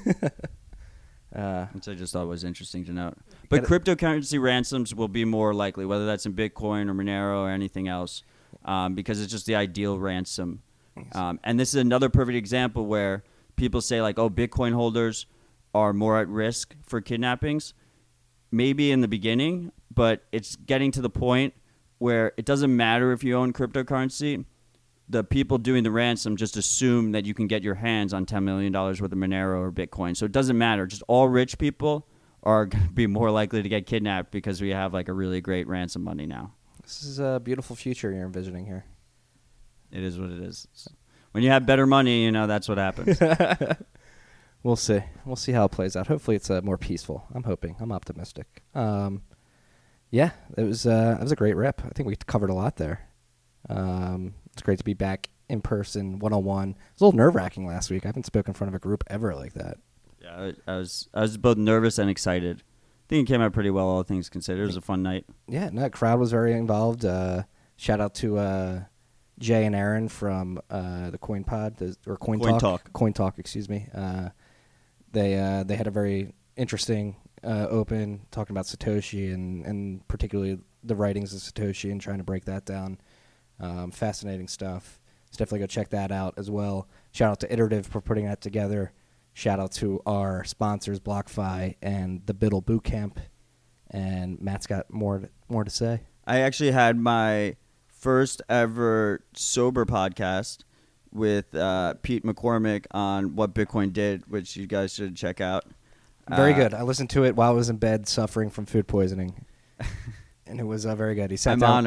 A: Uh,
B: Which I just thought was interesting to note. But
A: Gotta-
B: cryptocurrency ransoms will be more likely, whether that's in Bitcoin or Monero or anything else, um, because it's just the ideal ransom. Um, and this is another perfect example where people say, like, oh, Bitcoin holders are more at risk for kidnappings. Maybe in the beginning, but it's getting to the point where it doesn't matter if you own cryptocurrency. The people doing the ransom just assume that you can get your hands on ten million dollars worth of Monero or Bitcoin. So it doesn't matter. Just all rich people are going to be more likely to get kidnapped because we have like a really great ransom money now.
A: this is a beautiful future you're envisioning here.
B: It is what it is. When you have better money, you know, that's what happens.
A: We'll see. We'll see how it plays out. Hopefully, it's uh, more peaceful. I'm hoping. I'm optimistic. Um, yeah, it was. Uh, it was a great rip. I think we covered a lot there. Um, it's great to be back in person, one on one. It was a little nerve wracking last week. I haven't spoken in front of a group ever like that.
B: Yeah, I, I was I was both nervous and excited. I think it came out pretty well, all things considered. It was a fun night.
A: Yeah, no, crowd was very involved. Uh, shout out to uh, Jay and Aaron from uh, the Coin Pod the, or Coin,
B: Coin
A: Talk.
B: Talk.
A: Coin Talk, excuse me. Uh, they uh, they had a very interesting uh, open talking about Satoshi and, and particularly the writings of Satoshi and trying to break that down. Um, fascinating stuff. So definitely go check that out as well. Shout out to Iterative for putting that together. Shout out to our sponsors, BlockFi and the Biddle Bootcamp. And Matt's got more to, more to say.
B: I actually had my first ever sober podcast with uh, Pete McCormick on what Bitcoin did, which you guys should check out.
A: Very
B: Uh,
A: good. I listened to it while I was in bed suffering from food poisoning. And it was uh, very good. He sat
B: I'm
A: down.
B: honored.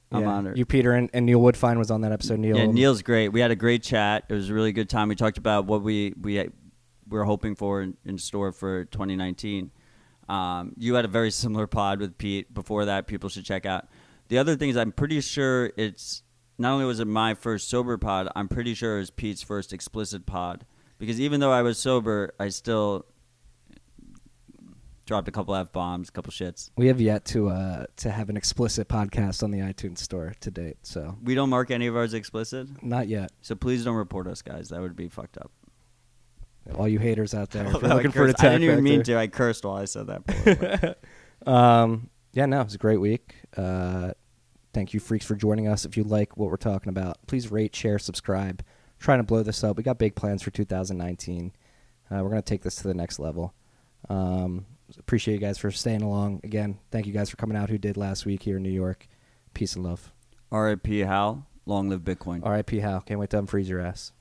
B: I'm
A: Yeah.
B: honored.
A: You, Peter, and, and Neil Woodfine was on that episode. Neil,
B: Yeah, Neil's great. We had a great chat. It was a really good time. We talked about what we we were hoping for in, in store for twenty nineteen. Um, you had a very similar pod with Pete before that. People should check out. The other thing is, I'm pretty sure it's not only was it my first sober pod, I'm pretty sure it was Pete's first explicit pod. Because even though I was sober, I still dropped a couple F bombs, a couple shits.
A: We have yet to uh, to have an explicit podcast on the iTunes store to date, so
B: We don't mark any of ours explicit,
A: not yet.
B: so please don't report us, guys. That would be fucked up.
A: All you haters out there, if you're
B: I
A: looking for an
B: cursed. I
A: attack
B: didn't even mean
A: vector.
B: to. I cursed while I said that.
A: Um, yeah, no, it was a great week. Uh, thank you, freaks, for joining us. If you like what we're talking about, please rate, share, subscribe. Trying to blow this up. We got big plans for two thousand nineteen. Uh, we're going to take this to the next level. Um, appreciate you guys for staying along. Again, thank you guys for coming out who did last week here in New York. Peace and love.
B: R I P Hal. Long live Bitcoin.
A: R I P Hal. Can't wait to unfreeze your ass.